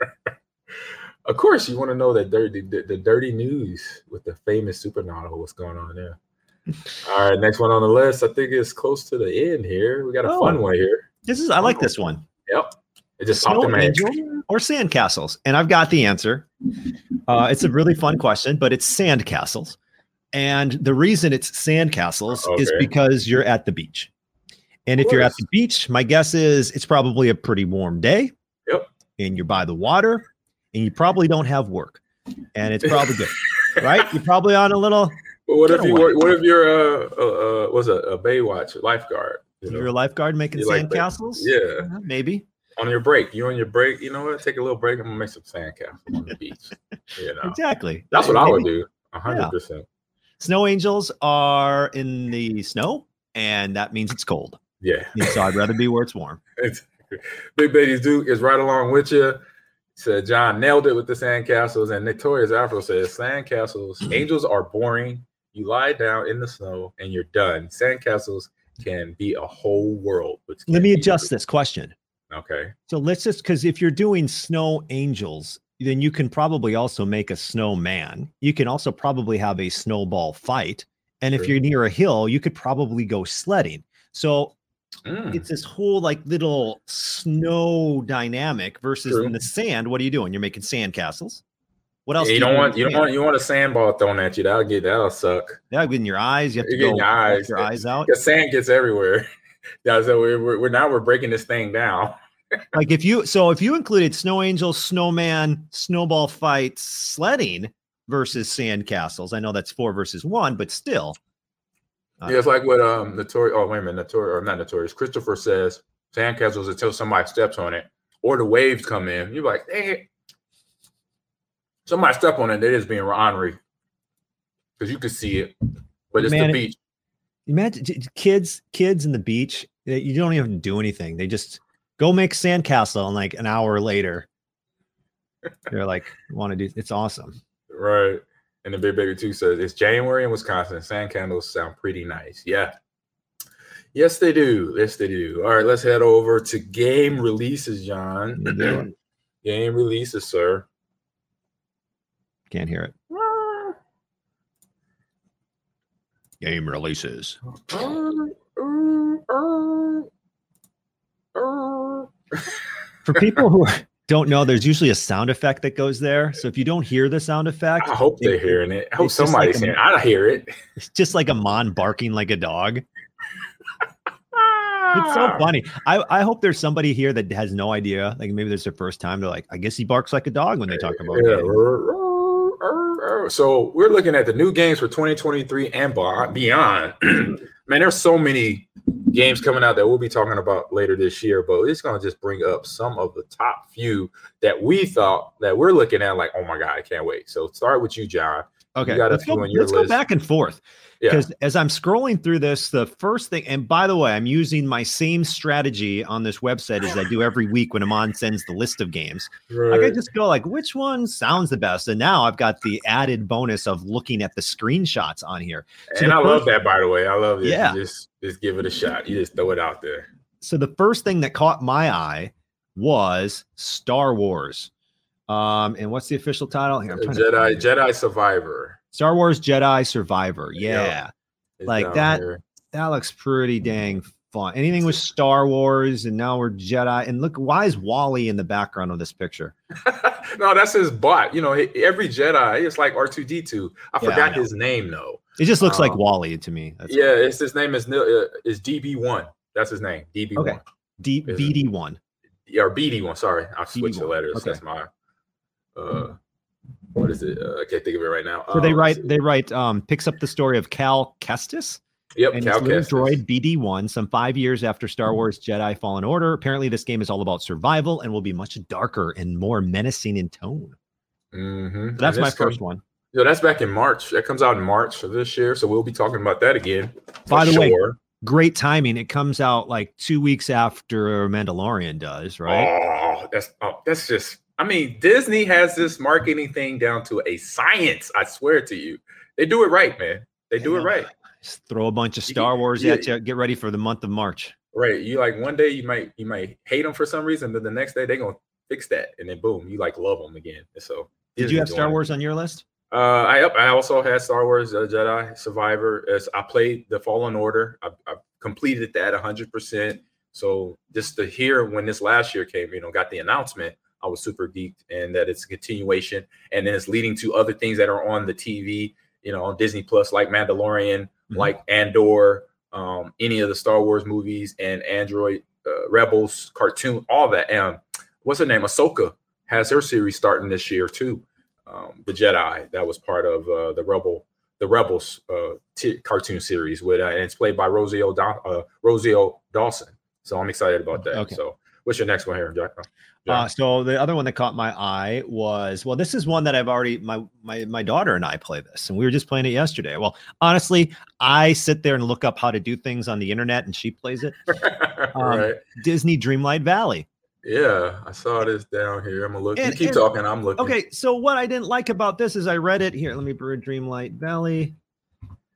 Of course, you want to know the dirty news with the famous supermodel. What's going on there? All right, next one on the list. I think it's close to the end here. We got a fun one here. I like this one. Yep. It just popped in my head. Or sandcastles. And I've got the answer. It's a really fun question, but it's sandcastles. And the reason it's sandcastles is because you're at the beach. And if you're at the beach, my guess is it's probably a pretty warm day. Yep. And you're by the water and you probably don't have work. And it's probably good. Right? You're probably on a little... Well, what if you're a Baywatch lifeguard? You're a lifeguard making sandcastles? Yeah. Maybe. On your break. You're on your break. You know what? Take a little break. I'm going to make some sandcastles on the beach. Exactly. That's what I would do. 100%. Yeah. Snow angels are in the snow, and that means it's cold. Yeah. So I'd rather be where it's warm. Big Baby Duke is right along with you. Said John nailed it with the sandcastles, and Notorious Afro says sandcastles. Angels are boring. You lie down in the snow and you're done. Sandcastles can be a whole world. Let me adjust this question. Okay. So let's just, because if you're doing snow angels, then you can probably also make a snowman. You can also probably have a snowball fight. And if you're near a hill, you could probably go sledding. So it's this whole like little snow dynamic versus in the sand. What are you doing? You're making sand castles. What else? Yeah, you want a sandball thrown at you. That'll suck. That'll get in your eyes. You have to get go your eyes out. The sand gets everywhere. Yeah, so we're breaking this thing down. Like if you included snow angel, snowman, snowball fight, sledding versus sand castles. I know that's 4 versus 1, but still. Yeah, it's like what Notorious. Oh, wait a minute, not Notorious. Christopher says sandcastles until somebody steps on it or the waves come in. You're like, dang it. Somebody step on it, they're just being ornery because you can see it, but it's the beach. Imagine kids in the beach. You don't even do anything. They just go make sandcastle, and like an hour later, they're like, "Want to do?" It's awesome, right? And the Big Baby 2 says it's January in Wisconsin. Sand candles sound pretty nice. Yeah, yes they do. Yes they do. All right, let's head over to game releases, John. Game releases, sir. Can't hear it. Game releases. For people who don't know, there's usually a sound effect that goes there. So if you don't hear the sound effect, I hope they're hearing it. I hope somebody's hearing it. I hear it. It's just like a Mon barking like a dog. It's so funny. I hope there's somebody here that has no idea. Like maybe this is their first time. They're like, I guess he barks like a dog when they talk about it. So we're looking at the new games for 2023 and beyond. Man, there's so many games coming out that we'll be talking about later this year, but it's going to just bring up some of the top few that we thought that we're looking at like, oh my God, I can't wait. So start with you, John. Okay, you got let's go back and forth. Because as I'm scrolling through this, the first thing, and by the way, I'm using my same strategy on this website as I do every week when Amon sends the list of games. Right. Like I just go like, which one sounds the best? And now I've got the added bonus of looking at the screenshots on here. So and I love that, by the way. I love it. Yeah. You just give it a shot. You just throw it out there. So the first thing that caught my eye was Star Wars. And what's the official title? Here, Jedi Survivor. Star Wars Jedi Survivor. Yeah. Yep. Like that. Here. That looks pretty dang fun. Anything with Star Wars, and now we're Jedi. And look, why is Wally in the background of this picture? No, that's his bot. You know, every Jedi, it's like R2D2. I forgot his name though. It just looks like Wally to me. That's it's his name is DB1. That's his name. DB1. Okay. BD1. Yeah, or BD1. Sorry, I switched the letters. Okay. That's my what is it? I can't think of it right now. So they write picks up the story of Cal Kestis. Yep, and Cal his little Kestis. droid BD1, some 5 years after Star Wars Jedi Fallen Order. Apparently, this game is all about survival and will be much darker and more menacing in tone. Mm-hmm. So that's my first one. Yeah, that's back in March. That comes out in March of this year, so we'll be talking about that again. By the way, great timing. It comes out like 2 weeks after Mandalorian does, right? That's just. I mean, Disney has this marketing thing down to a science. I swear to you, they do it right, man. They do it right. Just throw a bunch of Star Wars at you. Get ready for the month of March. Right. You like one day you might hate them for some reason, but the next day they're gonna fix that, and then boom, you like love them again. So, did you have Star Wars on your list? I also had Star Wars Jedi Survivor. As I played the Fallen Order, I completed that 100%. So just to hear when this last year came, got the announcement. I was super geeked, and that it's a continuation, and then it's leading to other things that are on the TV, on Disney Plus, like Mandalorian, like Andor, any of the Star Wars movies, and Android Rebels cartoon, all that. And what's her name? Ahsoka has her series starting this year too. The Jedi, that was part of the Rebels cartoon series and it's played by Rosario Dawson. So I'm excited about that. Okay. So what's your next one here, Jack? So the other one that caught my eye was, this is one that I've already, my daughter and I play this, and we were just playing it yesterday. Well, honestly, I sit there and look up how to do things on the internet, and she plays it. Right. Disney Dreamlight Valley. Yeah, I saw this down here. I'm gonna look. You keep talking. I'm looking. Okay, so what I didn't like about this is I read it here. Let me read Dreamlight Valley.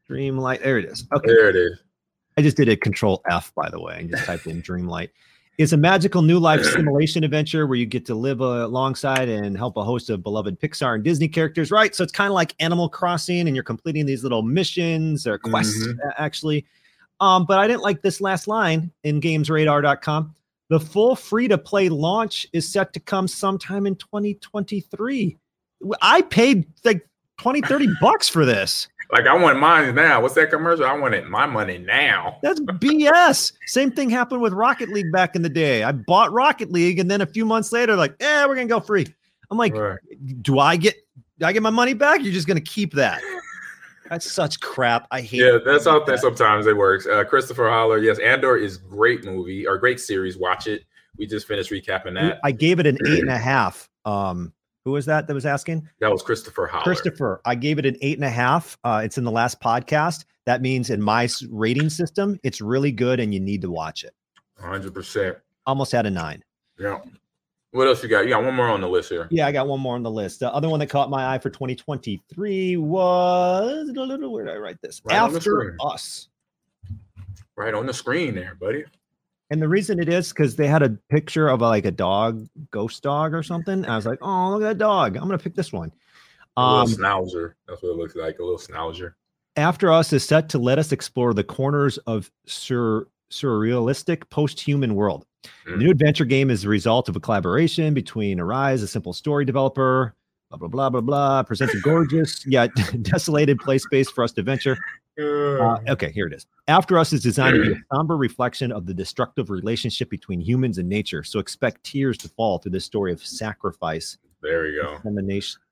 Dreamlight. There it is. Okay. There it is. I just did a Control F, by the way, and just typed in Dreamlight. It's a magical new life simulation adventure where you get to live alongside and help a host of beloved Pixar and Disney characters, right? So it's kind of like Animal Crossing, and you're completing these little missions or quests, actually. But I didn't like this last line in GamesRadar.com. The full free-to-play launch is set to come sometime in 2023. I paid like $20-$30 for this. Like, I want mine now. What's that commercial? I wanted my money now. That's BS. Same thing happened with Rocket League back in the day. I bought Rocket League, and then a few months later, like, we're gonna go free. I'm like, Right. do I get my money back? You're just gonna keep that? That's such crap. I hate. Yeah, that's how that sometimes it works. Christopher Holler, yes, Andor is great movie or great series. Watch it. We just finished recapping that. I gave it an 8.5. Who was that was asking? That was Christopher Holler. Christopher, I gave it an 8.5. It's in the last podcast. That means in my rating system, it's really good and you need to watch it. 100%. Almost had a 9. Yeah. What else you got? You got one more on the list here. Yeah, I got one more on the list. The other one that caught my eye for 2023 was, where did I write this? Right After Us. Right on the screen there, buddy. And the reason it is because they had a picture of a dog, ghost dog or something. And I was like, oh, look at that dog. I'm going to pick this one. A little schnauzer. That's what it looks like, a little schnauzer. After Us is set to let us explore the corners of surrealistic post-human world. The new adventure game is the result of a collaboration between Arise, a simple story developer, blah, blah, blah, blah, blah, presents a gorgeous yet desolated play space for us to venture. Okay, here it is. After Us is designed to be a somber reflection of the destructive relationship between humans and nature. So expect tears to fall through this story of sacrifice. There you go. Dissemination.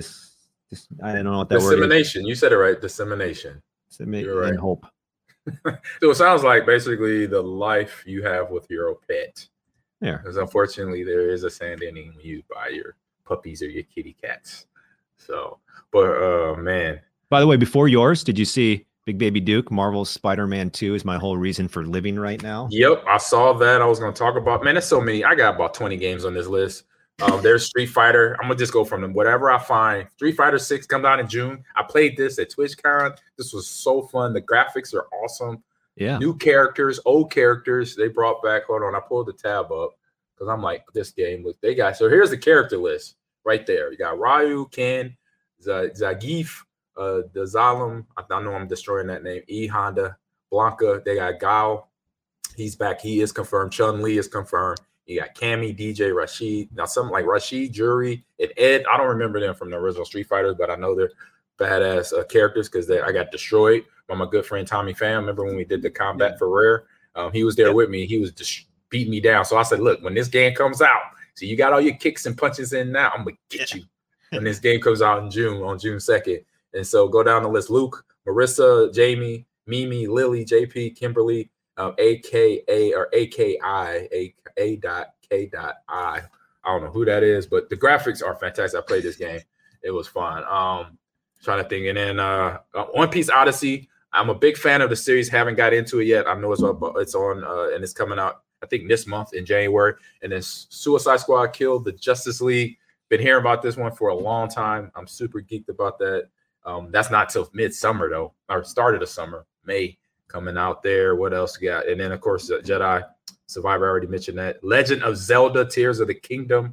I don't know what that word is. Dissemination. You said it right. Dissemination. You're right. And hope. So it sounds like basically the life you have with your pet. Yeah. Because unfortunately, there is a sad ending when you buy your puppies or your kitty cats. So, but man. By the way, before yours, did you see Big Baby Duke, Marvel's Spider-Man 2 is my whole reason for living right now? Yep, I saw that. I was going to talk about, man, there's so many. I got about 20 games on this list. There's Street Fighter. I'm going to just go from them. Whatever I find. Street Fighter 6 comes out in June. I played this at TwitchCon. This was so fun. The graphics are awesome. Yeah. New characters, old characters. They brought back, hold on, I pulled the tab up because I'm like, this game, look, they got, so here's the character list right there. You got Ryu, Ken, Zangief, the Zalem, I know I'm destroying that name, E Honda, Blanca, they got Gao, he's back, he is confirmed, Chun-Li is confirmed, you got Cammy, DJ, Rashid, now something like Rashid, Jury, and Ed, I don't remember them from the original Street Fighters, but I know they're badass characters because I got destroyed by my good friend Tommy Pham. Remember when we did the combat for Rare? He was there with me, he was just beating me down, so I said, look, when this game comes out, so you got all your kicks and punches in now, I'm gonna get you when this game comes out in June, on June 2nd. And so go down the list. Luke, Marissa, Jamie, Mimi, Lily, JP, Kimberly, AKA or AKI, A.K.I. I don't know who that is, but the graphics are fantastic. I played this game. It was fun. Trying to think. And then One Piece Odyssey. I'm a big fan of the series. Haven't got into it yet. I know it's on and it's coming out, I think, this month in January. And then Suicide Squad killed the Justice League. Been hearing about this one for a long time. I'm super geeked about that. That's not till midsummer though, or start of the summer, May coming out there. What else you got? And then of course Jedi Survivor. I already mentioned that. Legend of Zelda: Tears of the Kingdom.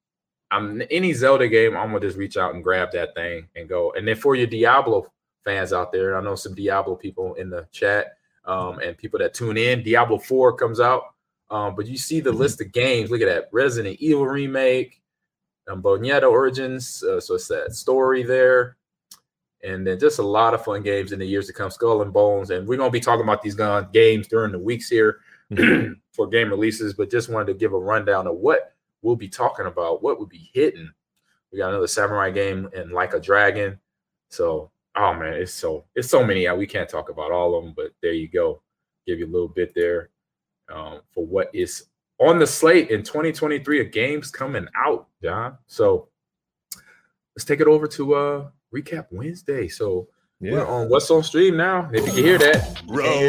Any Zelda game, I'm gonna just reach out and grab that thing and go. And then for your Diablo fans out there, I know some Diablo people in the chat and people that tune in. Diablo 4 comes out, but you see the list of games. Look at that: Resident Evil remake, Bayonetta Origins. So it's that story there. And then just a lot of fun games in the years to come, Skull and Bones. And we're going to be talking about these games during the weeks here for game releases, but just wanted to give a rundown of what we'll be talking about, what would be hitting. We got another samurai game and Like a Dragon. So, oh man, it's so many. We can't talk about all of them, but there you go. Give you a little bit there for what is on the slate in 2023 of games coming out, John. So let's take it over to Recap Wednesday. So we're on What's on Stream now. If you can hear that.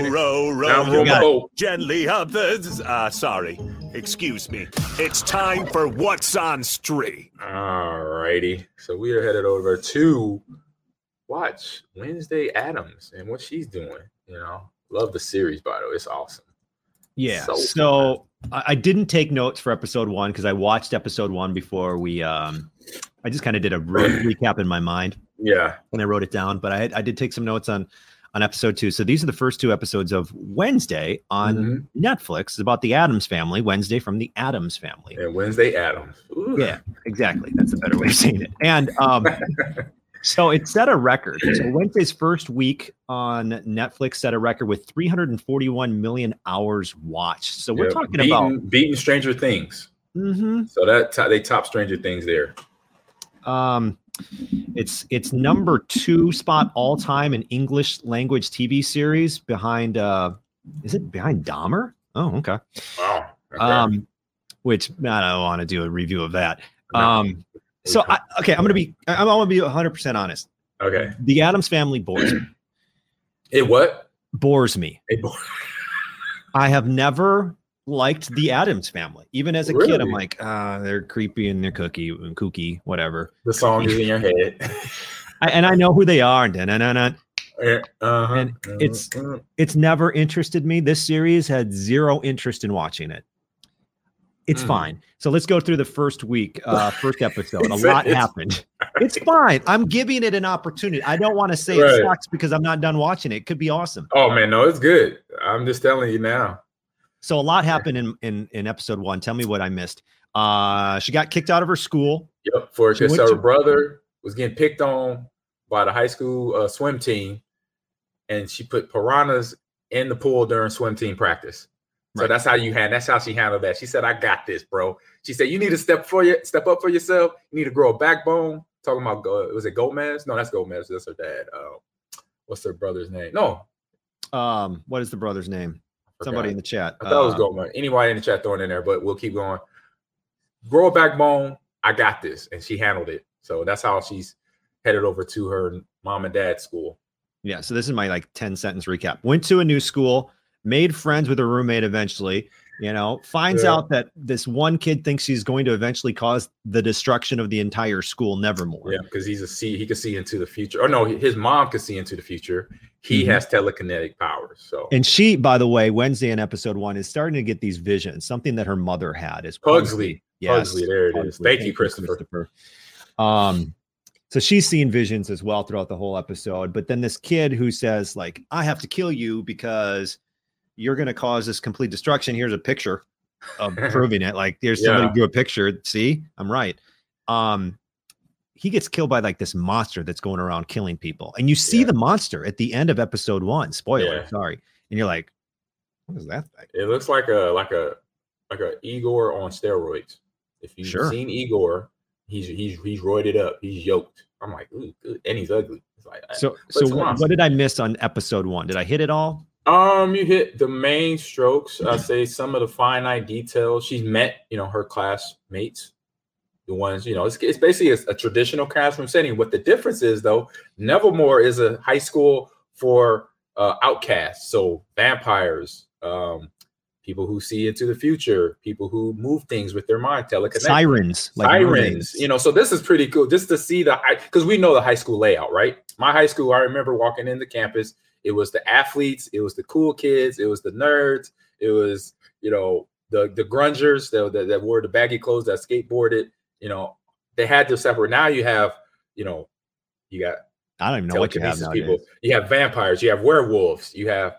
Row, gently up. Sorry. Excuse me. It's time for What's on Stream. All righty. So we are headed over to watch Wednesday Addams and what she's doing. Love the series, by the way. It's awesome. Yeah. So I didn't take notes for episode 1 because I watched episode 1 before we. I just kind of did a recap in my mind. Yeah. And I wrote it down, but I did take some notes on episode 2. So these are the first 2 episodes of Wednesday on Netflix. It's about the Addams family. Wednesday from the Addams family. And Wednesday Addams. Ooh. Yeah, exactly. That's a better way of saying it. And so it set a record. So Wednesday's first week on Netflix set a record with 341 million hours watched. So we're talking about beating Stranger Things. Mm-hmm. So they top Stranger Things there. It's number 2 spot all time in English language TV series behind is it behind Dahmer? Oh, okay. Wow. Okay. Which I don't want to do a review of that. I'm gonna be 100% honest. Okay. The Addams Family bores me. It what? Bores me. I have never liked the Addams Family. Even as a kid, I'm like, they're creepy and they're kooky, whatever. The song is in your head. I know who they are. And it's never interested me. This series had zero interest in watching it. It's fine. So let's go through the first week, first episode. A lot happened. It's fine. I'm giving it an opportunity. I don't want to say it sucks because I'm not done watching it. It could be awesome. Oh man, no, it's good. I'm just telling you now. So a lot happened in episode 1. Tell me what I missed. She got kicked out of her school. Yep, because her brother was getting picked on by the high school swim team, and she put piranhas in the pool during swim team practice. So that's how she handled that. She said, "I got this, bro." She said, "You need to step up for yourself. You need to grow a backbone." Talking about was it Gomez? No, that's Gomez. That's her dad. What's her brother's name? No. What is the brother's name? Somebody in the chat. I thought it was Gomez. Anybody in the chat throwing in there, but we'll keep going. Grow a backbone. I got this, and she handled it. So that's how she's headed over to her mom and dad's school. Yeah. So this is my 10-sentence recap. Went to a new school. Made friends with a roommate eventually, finds out that this one kid thinks he's going to eventually cause the destruction of the entire school, Nevermore. Yeah, because he could see into the future. Or no, his mom could see into the future. He has telekinetic powers. So, and she, by the way, Wednesday in episode 1 is starting to get these visions, something that her mother had is Pugsley. Yes, Pugsley, there it is. Thank you, Christopher. So she's seeing visions as well throughout the whole episode. But then this kid who says, I have to kill you because you're going to cause this complete destruction. Here's a picture of proving it. There's somebody drew a picture. See, I'm right. He gets killed by this monster that's going around killing people. And you see the monster at the end of episode 1. Spoiler, sorry. And you're like, what is that thing? It looks like a Igor on steroids. If you've seen Igor, he's roided up. He's yoked. I'm like, ooh, good. And he's ugly. It's like, so what did I miss on episode 1? Did I hit it all? You hit the main strokes. I say some of the finite details. She's met, her classmates, the ones, it's basically a traditional classroom setting. What the difference is, though, Nevermore is a high school for outcasts, so vampires, people who see into the future, people who move things with their mind, telekinetic. Sirens. So this is pretty cool just to see because we know the high school layout, right? My high school, I remember walking into campus. It was the athletes, it was the cool kids, it was the nerds, it was, the grungers that wore the baggy clothes, that skateboarded, they had to separate. Now you have, you got I don't even know what you have nowadays. People. You have vampires, you have werewolves, you have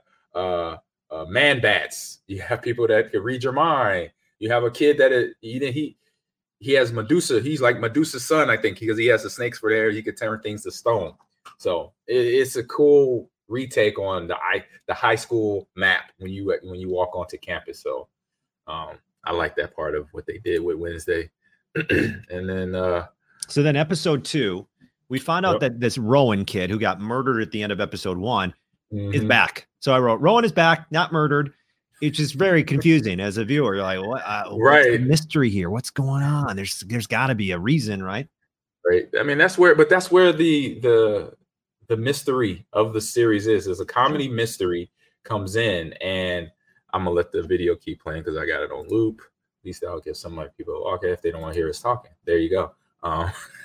man bats, you have people that can read your mind. You have a kid that he has Medusa. He's like Medusa's son, I think, because he has the snakes for there. He could turn things to stone. So it's a cool retake on the high school map when you walk onto campus. So I like that part of what they did with Wednesday. And then so then episode 2, we found out that this Rowan kid who got murdered at the end of episode 1 is back. So I wrote Rowan is back, not murdered. It's just very confusing as a viewer. You're like, what's the mystery here? What's going on? There's got to be a reason, right? Right. I mean, that's where the mystery of the series is a comedy mystery comes in, and I'm gonna let the video keep playing because I got it on loop. At least I'll get some people, okay, if they don't want to hear us talking. There you go.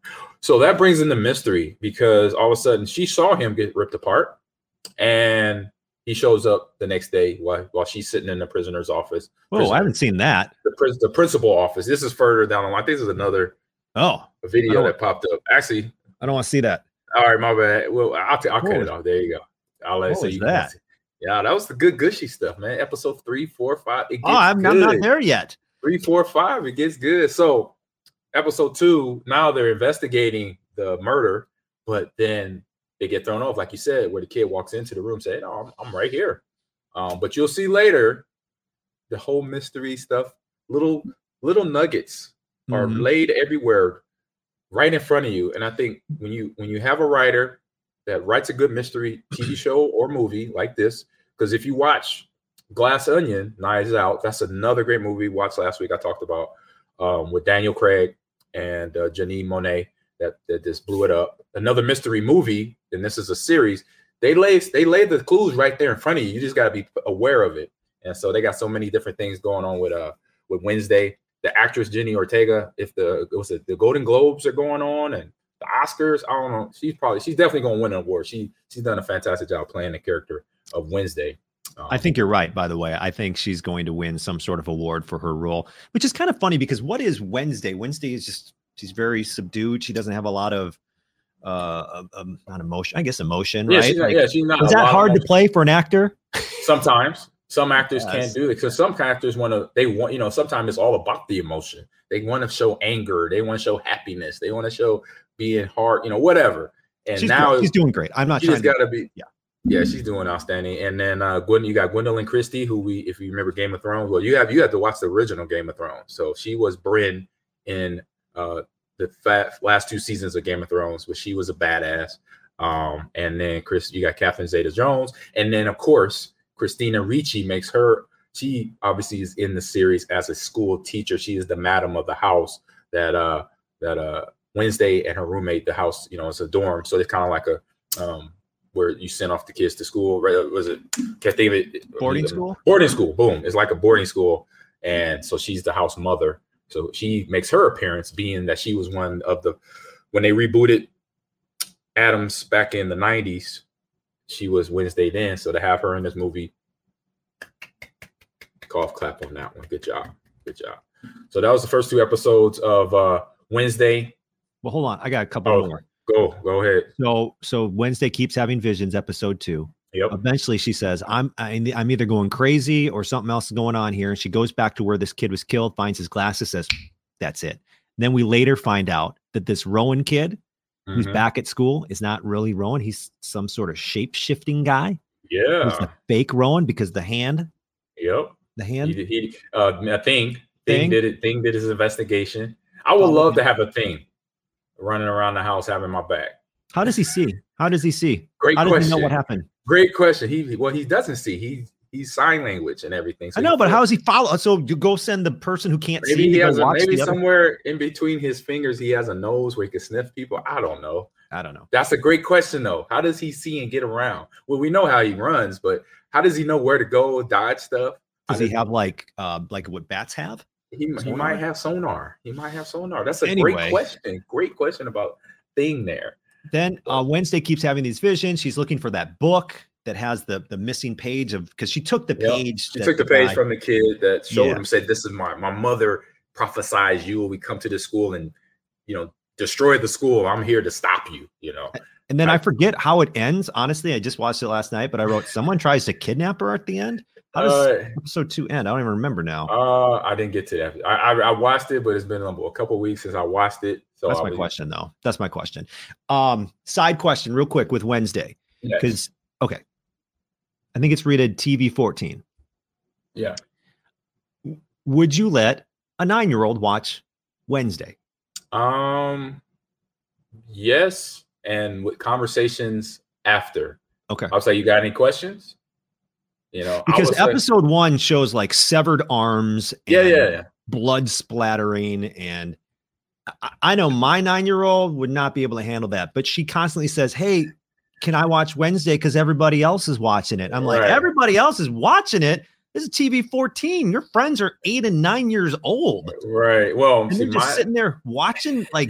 So that brings in the mystery because all of a sudden she saw him get ripped apart, and he shows up the next day while she's sitting in the prisoner's office. Oh, I haven't seen that. The principal office. This is further down the line. I think this is another video that popped up. Actually, I don't want to see that. All right, my bad. Well, I'll cut it off. There you go. I'll let it so you can see. Yeah, that was the good gushy stuff, man. Episode 3, 4, 5. It gets I'm not there yet. 3, 4, 5. It gets good. So episode 2, now they're investigating the murder, but then they get thrown off, like you said, where the kid walks into the room saying, "Oh, I'm right here." But you'll see later the whole mystery stuff, little nuggets are laid everywhere right in front of you. And I think when you have a writer that writes a good mystery TV show or movie like this, because if you watch Glass Onion, Knives Out, that's another great movie. Watched last week. I talked about with Daniel Craig and Janine Monáe that just blew it up. Another mystery movie, and this is a series. They lay the clues right there in front of you. You just got to be aware of it. And so they got so many different things going on with Wednesday. The actress Jenny Ortega, if the Golden Globes are going on and the Oscars, I don't know. She's definitely going to win an award. She's done a fantastic job playing the character of Wednesday. I think you're right, by the way. I think she's going to win some sort of award for her role, which is kind of funny because what is Wednesday? Wednesday is just, she's very subdued. She doesn't have a lot of not emotion, I guess emotion, right? She's not. Is that hard to play for an actor? Sometimes. Some actors can't do it because some actors sometimes it's all about the emotion. They want to show anger. They want to show happiness. They want to show being hard, whatever. And she's doing great. I'm not trying to be. Yeah, she's doing outstanding. And then you got Gwendolyn Christie, who if you remember Game of Thrones, well, you have to watch the original Game of Thrones. So she was Brienne in the last 2 seasons of Game of Thrones, but she was a badass. And then you got Catherine Zeta-Jones, and then of course Christina Ricci she obviously is in the series as a school teacher. She is the madam of the house that Wednesday and her roommate, the house, it's a dorm. So it's kind of like a where you send off the kids to school, right? Was it, can't think of it. Boarding school? Boarding school. Boom. It's like a boarding school. And so she's the house mother. So she makes her appearance, being that she was one of when they rebooted Addams back in the 90s, she was Wednesday then. So to have her in this movie, golf clap on that one. Good job. So that was the first 2 episodes of Wednesday. Well, hold on. I got a couple more. Go ahead. So Wednesday keeps having visions, episode 2. Yep. Eventually she says, I'm either going crazy or something else is going on here. And she goes back to where this kid was killed, finds his glasses, says, that's it. Then we later find out that this Rowan kid who's back at school is not really Rowan. He's some sort of shape-shifting guy. Yeah. He's the fake Rowan because the hand. Yep. The hand. Thing did it. Thing did his investigation. I would love to have a Thing running around the house having my back. How does he see? Great How question. Does he know what happened? Great question. He doesn't see. He's sign language and everything. So I know, but how does he follow? So you go send the person who can't see. Maybe somewhere in between his fingers he has a nose where he can sniff people. I don't know. That's a great question though. How does he see and get around? Well, we know how he runs, but how does he know where to go, dodge stuff? Does he have like what bats have? He might have sonar. That's a great question. Great question about Thing there. Then Wednesday keeps having these visions. She's looking for that book that has the missing page because she took the page. She took the page from the kid that showed him, said, "This is my mother prophesied you will come to the school and destroy the school. I'm here to stop you." And then I forget how it ends. Honestly, I just watched it last night, but I wrote someone tries to kidnap her at the end. How does episode 2 end? I don't even remember now. I didn't get to that. I watched it, but it's been a couple of weeks since I watched it. So that's my question, though. That's my question. Side question, real quick, with Wednesday, because I think it's rated TV 14. Yeah. Would you let a 9-year-old watch Wednesday? Yes, and with conversations after. Okay. I'll say, you got any questions? Because episode 1 shows like severed arms and blood splattering. And I know my 9-year-old would not be able to handle that, but she constantly says, "Hey, can I watch Wednesday? Because everybody else is watching it." I'm like, everybody else is watching it. This is TV 14. Your friends are 8 and 9 years old. Right. Well, and they're just sitting there watching like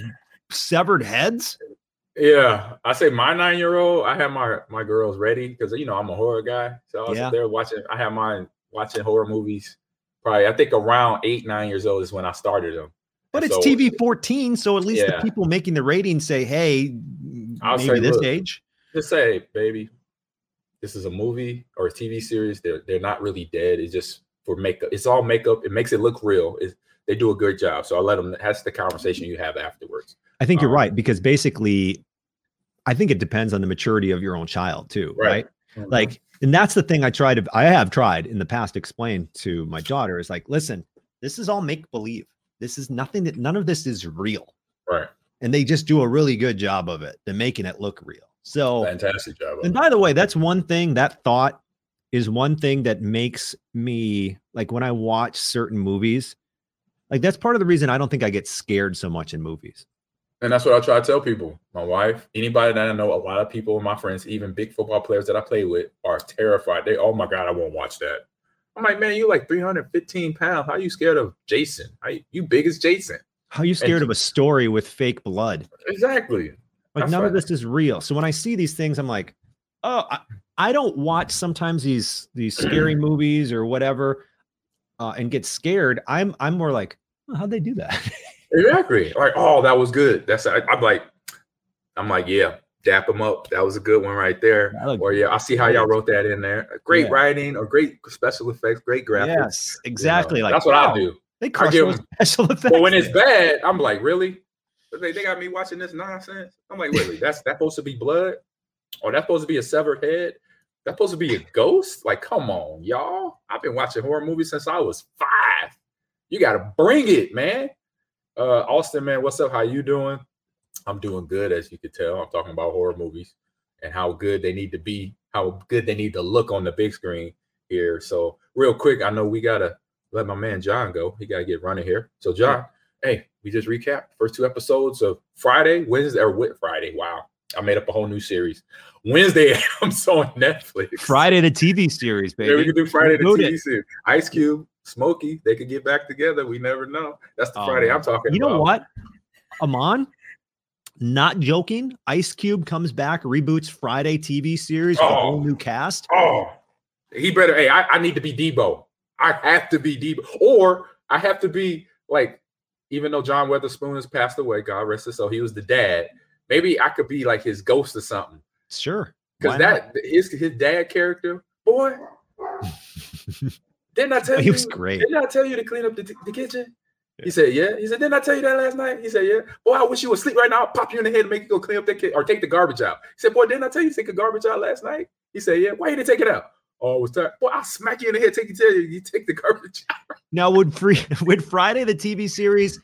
severed heads? Yeah, I say my 9-year-old. I have my girls ready because I'm a horror guy, so I was there watching. I have mine watching horror movies. Probably, I think around 8, 9 years old is when I started them. But it's TV 14, so at least the people making the ratings say, "Hey, maybe this age." Just say, baby, this is a movie or a TV series. They're not really dead. It's just for makeup. It's all makeup. It makes it look real. They do a good job. So I let them. That's the conversation you have afterwards. I think you're right, because basically, I think it depends on the maturity of your own child too, right? Mm-hmm. Like, and that's the thing I have tried in the past to explain to my daughter is like, listen, this is all make believe. This is none of this is real. Right. And they just do a really good job of it. They're making it look real. So fantastic job. And by the way, that's one thing, that thought is one thing that makes me, like, when I watch certain movies, like, that's part of the reason I don't think I get scared so much in movies. And that's what I try to tell people. My wife, anybody that I know, a lot of people, my friends, even big football players that I play with are terrified. Oh my God, I won't watch that. I'm like, man, you like 315 pounds. How are you scared of Jason? You big as Jason? How are you scared of a story with fake blood? Exactly. Like, none of this is real. So when I see these things, I'm like, oh, I don't watch sometimes these scary movies or whatever and get scared. I'm more like, oh, how'd they do that? Exactly. Like, oh, that was good. I'm like, yeah, dap them up. That was a good one right there. Or yeah, I see how y'all wrote that in there. Great writing or great special effects, great graphics. Yes, exactly. Like, that's what I do. They crush those special effects. But when it's bad, I'm like, really? They got me watching this nonsense. I'm like, really? That's supposed to be blood? Or that's supposed to be a severed head? That's supposed to be a ghost? Like, come on, y'all. I've been watching horror movies since I was 5. You got to bring it, man. Austin, man, what's up? How you doing? I'm doing good, as you can tell. I'm talking about horror movies and how good they need to be, how good they need to look on the big screen here. So real quick, I know we got to let my man John go. He got to get running here. So John, hey, we just recapped the first 2 episodes of Friday. Wow. I made up a whole new series. Wednesday, I'm on Netflix. Friday, the TV series, baby. Yeah, we can do Friday, the TV series. Ice Cube, Smokey, they could get back together. We never know. That's the Friday I'm talking about. You know what, Amon? Not joking. Ice Cube comes back, reboots Friday TV series with a whole new cast. Oh, he better. Hey, I need to be Debo. I have to be Debo. Or I have to be like, even though John Weatherspoon has passed away, God rest his soul, he was the dad. Maybe I could be like his ghost or something. Sure. Because his dad character, boy. Didn't I tell you? He was great. Didn't I tell you to clean up the kitchen? Yeah. He said, yeah. He said, didn't I tell you that last night? He said, yeah. Boy, I wish you would sleep right now. I'll pop you in the head and make you go clean up that kitchen or take the garbage out. He said, boy, didn't I tell you to take the garbage out last night? He said, yeah. Why you didn't take it out? Oh, it was tired. Boy, I'll smack you in the head, you take the garbage out. Now, would Friday, the TV series,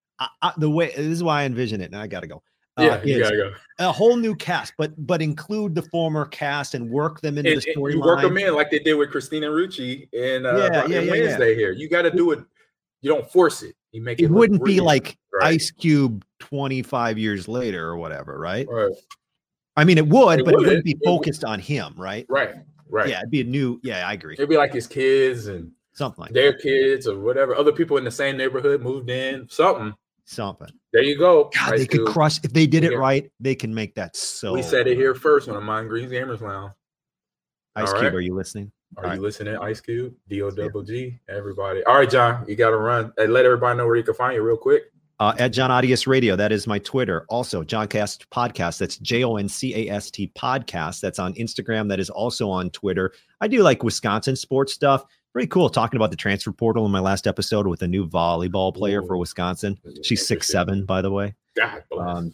this is why I envision it. Now I got to go. Yeah, you gotta go. A whole new cast, but include the former cast and work them into the storyline. You work them in like they did with Christina Ricci in Wednesday here. You got to do it. You don't force it. You make it. It wouldn't be like Ice Cube 25 years later or whatever, right? Right. I mean, it would, but it wouldn't be focused on him, right? Right. Yeah, it'd be a new. Yeah, I agree. It'd be like his kids and something like their kids or whatever. Other people in the same neighborhood moved in. Something. There you go. God, they could crush if they did it right. They can make that so. We said it here first on the Mind Green's Gamers Lounge. Ice Cube, are you listening? Are you listening, Ice Cube? D-O-double-G, everybody. All right, John, you got to run. Hey, let everybody know where you can find you real quick. At John Audius Radio, that is my Twitter. Also, Joncast Podcast. That's JONCAST Podcast. That's on Instagram. That is also on Twitter. I do like Wisconsin sports stuff. Pretty cool talking about the transfer portal in my last episode with a new volleyball player for Wisconsin. She's 6'7", by the way. God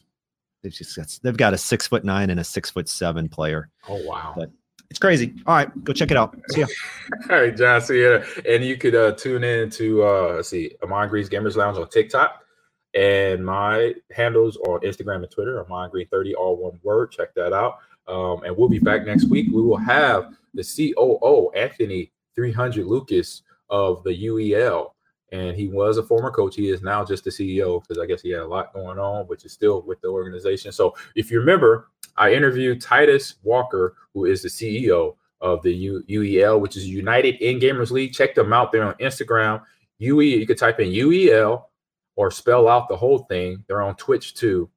bless. They've got a 6'9" and a 6'7" player. Oh wow. But it's crazy. All right, go check it out. See ya. All right, John. See ya. And you could tune in to Amon Green's Gamers Lounge on TikTok. And my handles on Instagram and Twitter, Amon Green 30, all one word. Check that out. And we'll be back next week. We will have the COO, Anthony 300 Lucas of the UEL, and he was a former coach. He is now just the CEO because I guess he had a lot going on, which is still with the organization. So if you remember, I interviewed Titus Walker, who is the CEO of the UEL, which is United In Gamers League. Check them out there on Instagram. UE, you could type in UEL or spell out the whole thing. They're on Twitch too.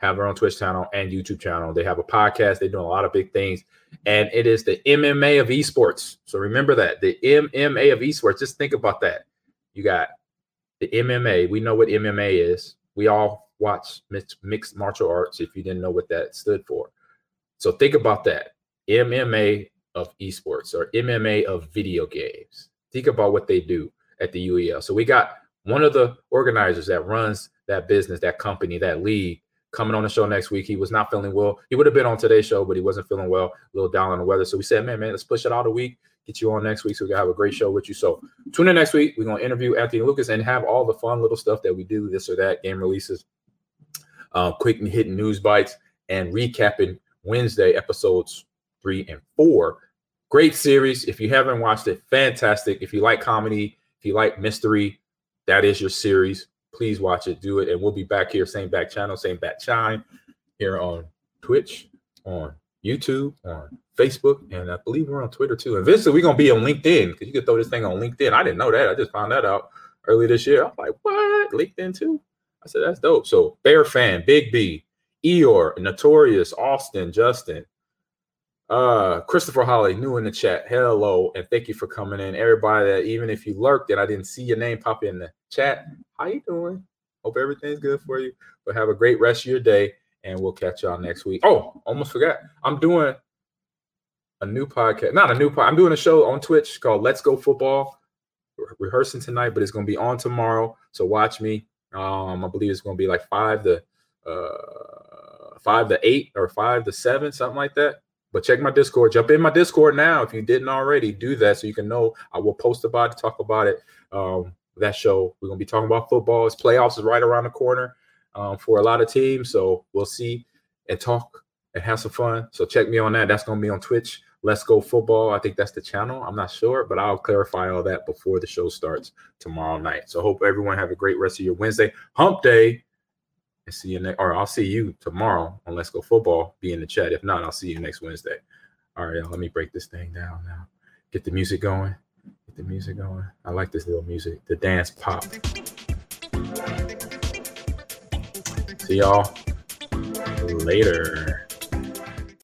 have their own Twitch channel and YouTube channel. They have a podcast. They're doing a lot of big things. And it is the MMA of esports. So remember that, the MMA of esports. Just think about that. You got the MMA. We know what MMA is. We all watch mixed martial arts if you didn't know what that stood for. So think about that. MMA of esports, or MMA of video games. Think about what they do at the UEL. So we got one of the organizers that runs that business, that company, that league, coming on the show next week. He was not feeling well. He would have been on today's show, but he wasn't feeling well, a little down on the weather. So we said, man, let's push it out a week, get you on next week so we can have a great show with you. So tune in next week. We're going to interview Anthony Lucas and have all the fun little stuff that we do, this or that, game releases, quick and hitting news bites, and recapping Wednesday episodes 3 and 4. Great series. If you haven't watched it, fantastic. If you like comedy, if you like mystery, that is your series. Please watch it, do it. And we'll be back here, same back channel, same back chime, here on Twitch, on YouTube, on Facebook, and I believe we're on Twitter too. And eventually we're going to be on LinkedIn, because you can throw this thing on LinkedIn. I didn't know that. I just found that out early this year. I was like, what? LinkedIn too? I said, that's dope. So Bear Fan, Big B, Eeyore, Notorious, Austin, Justin, Christopher Holly, new in the chat. Hello, and thank you for coming in. Everybody that, even if you lurked and I didn't see your name pop in the chat, how you doing? Hope everything's good for you. But have a great rest of your day, and we'll catch y'all next week. Oh, almost forgot. I'm doing a new podcast. Not a new podcast. I'm doing a show on Twitch called Let's Go Football. We're rehearsing tonight, but it's going to be on tomorrow. So watch me. I believe it's going to be like 5 to 8 or 5 to 7, something like that. But check my Discord. Jump in my Discord now if you didn't already. Do that so you can know. I will post about it, talk about it. That show, we're going to be talking about football. Its playoffs is right around the corner for a lot of teams. So we'll see and talk and have some fun. So check me on that. That's going to be on Twitch. Let's Go Football. I think that's the channel. I'm not sure, but I'll clarify all that before the show starts tomorrow night. So hope everyone have a great rest of your Wednesday. Hump Day. And see you next, or I'll see you tomorrow on Let's Go Football. Be in the chat. If not, I'll see you next Wednesday. All right, y'all, let me break this thing down now. Get the music going. Get the music going. I like this little music. The dance pop. See y'all later.